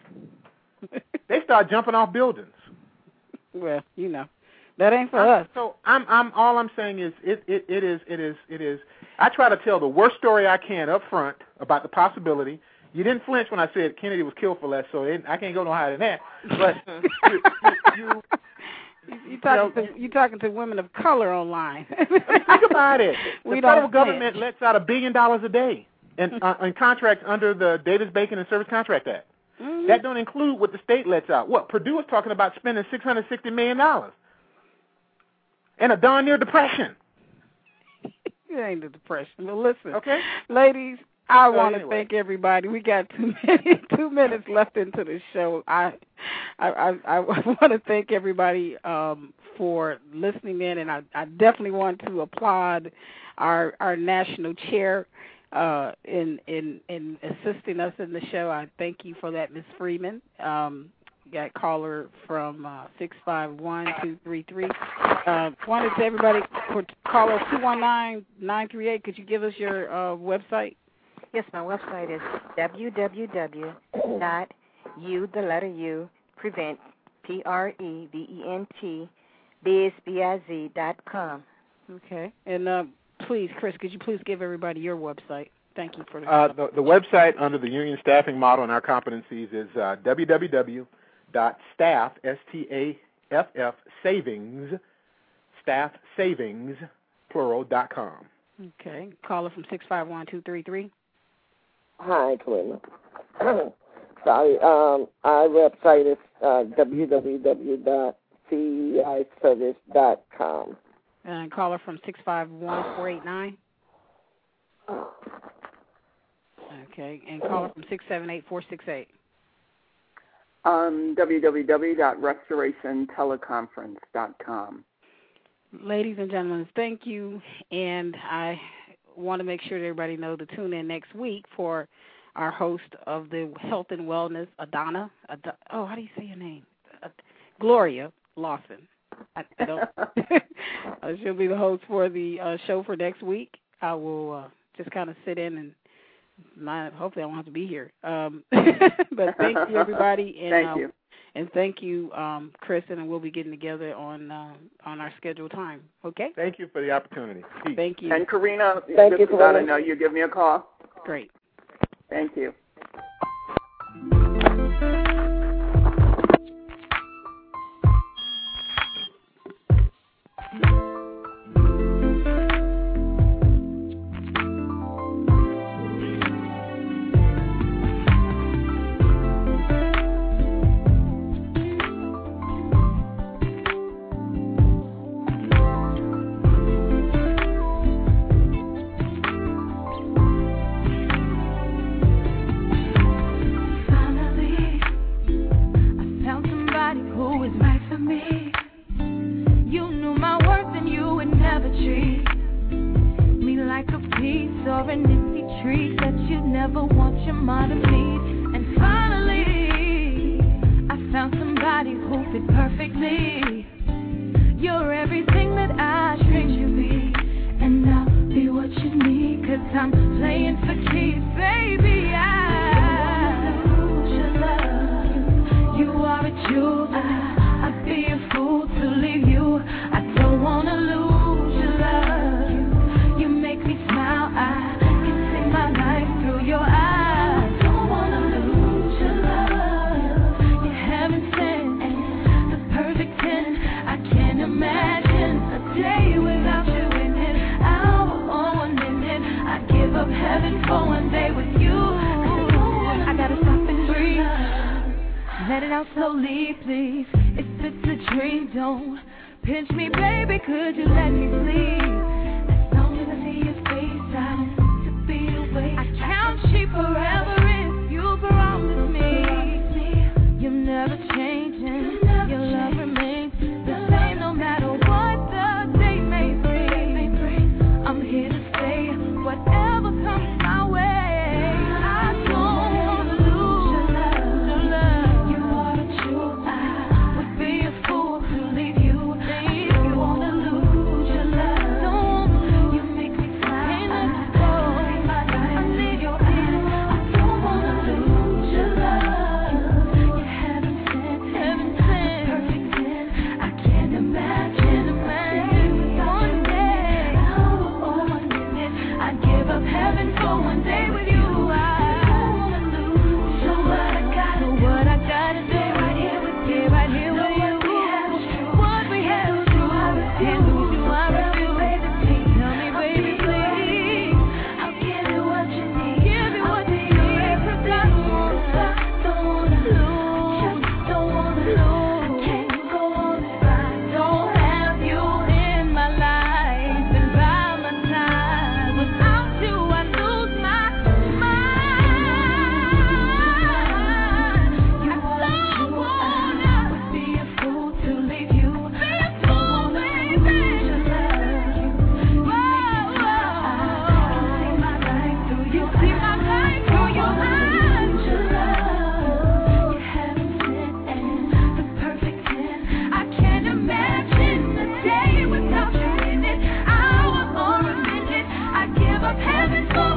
they start jumping off buildings. Well, you know. That ain't for I'm, us. So I'm, I'm. All I'm saying is, it, it, it is, it is, it is. I try to tell the worst story I can up front about the possibility. You didn't flinch when I said Kennedy was killed for less, so it, I can't go no higher than that. But you, you, you, you talking you know, to you talking to women of color online. Think about it. We the don't federal government flinch. lets out a billion dollars a day in, uh, in contracts under the Davis-Bacon and Service Contract Act. Mm-hmm. That don't include what the state lets out. What Purdue is talking about spending six hundred sixty million dollars. And a darn near depression. It ain't a depression. But listen, okay, ladies, I so want to anyway. thank everybody. We got two minutes, two minutes left into the show. I, I, I, I want to thank everybody um, for listening in, and I, I definitely want to applaud our our national chair uh, in in in assisting us in the show. I thank you for that, Miz Freeman. Um, got caller from uh, six five one, two three three. Uh, wanted to everybody for caller two one nine, nine three eight. Could you give us your uh, website? Yes, my website is w w w dot u the letter u prevent p r e v e n t biz b i z dot com. Okay, and uh, please, Chris, could you please give everybody your website? Thank you for the uh, the, the website under the union staffing model and our competencies is uh, w w w dot staff s t a f f savings staff savings plural dot com. Okay, caller from six five one, two three three. Hi, Karina. Sorry, um, our website is uh, w w w dot c e i service dot com. And caller from six five one, four eight nine. Okay, and caller from six seven eight, four six eight. Um, w w w dot restoration teleconference dot com. Ladies and gentlemen, thank you, and I want to make sure that everybody know to tune in next week for our host of the Health and Wellness, Adana. Ad- oh, how do you say your name? Uh, Gloria Lawson. I, I don't. uh, she'll be the host for the uh, show for next week. I will uh, just kind of sit in and my, hopefully I won't have to be here. Um, but thank you, everybody. And, thank uh, you. And thank you, um, Kristen, and we'll be getting together on uh, on our scheduled time. Okay? Thank you for the opportunity. Peace. Thank you. And Karina, Thank just you, about to Karina. know you give me a call. Great. Thank you. Heaven for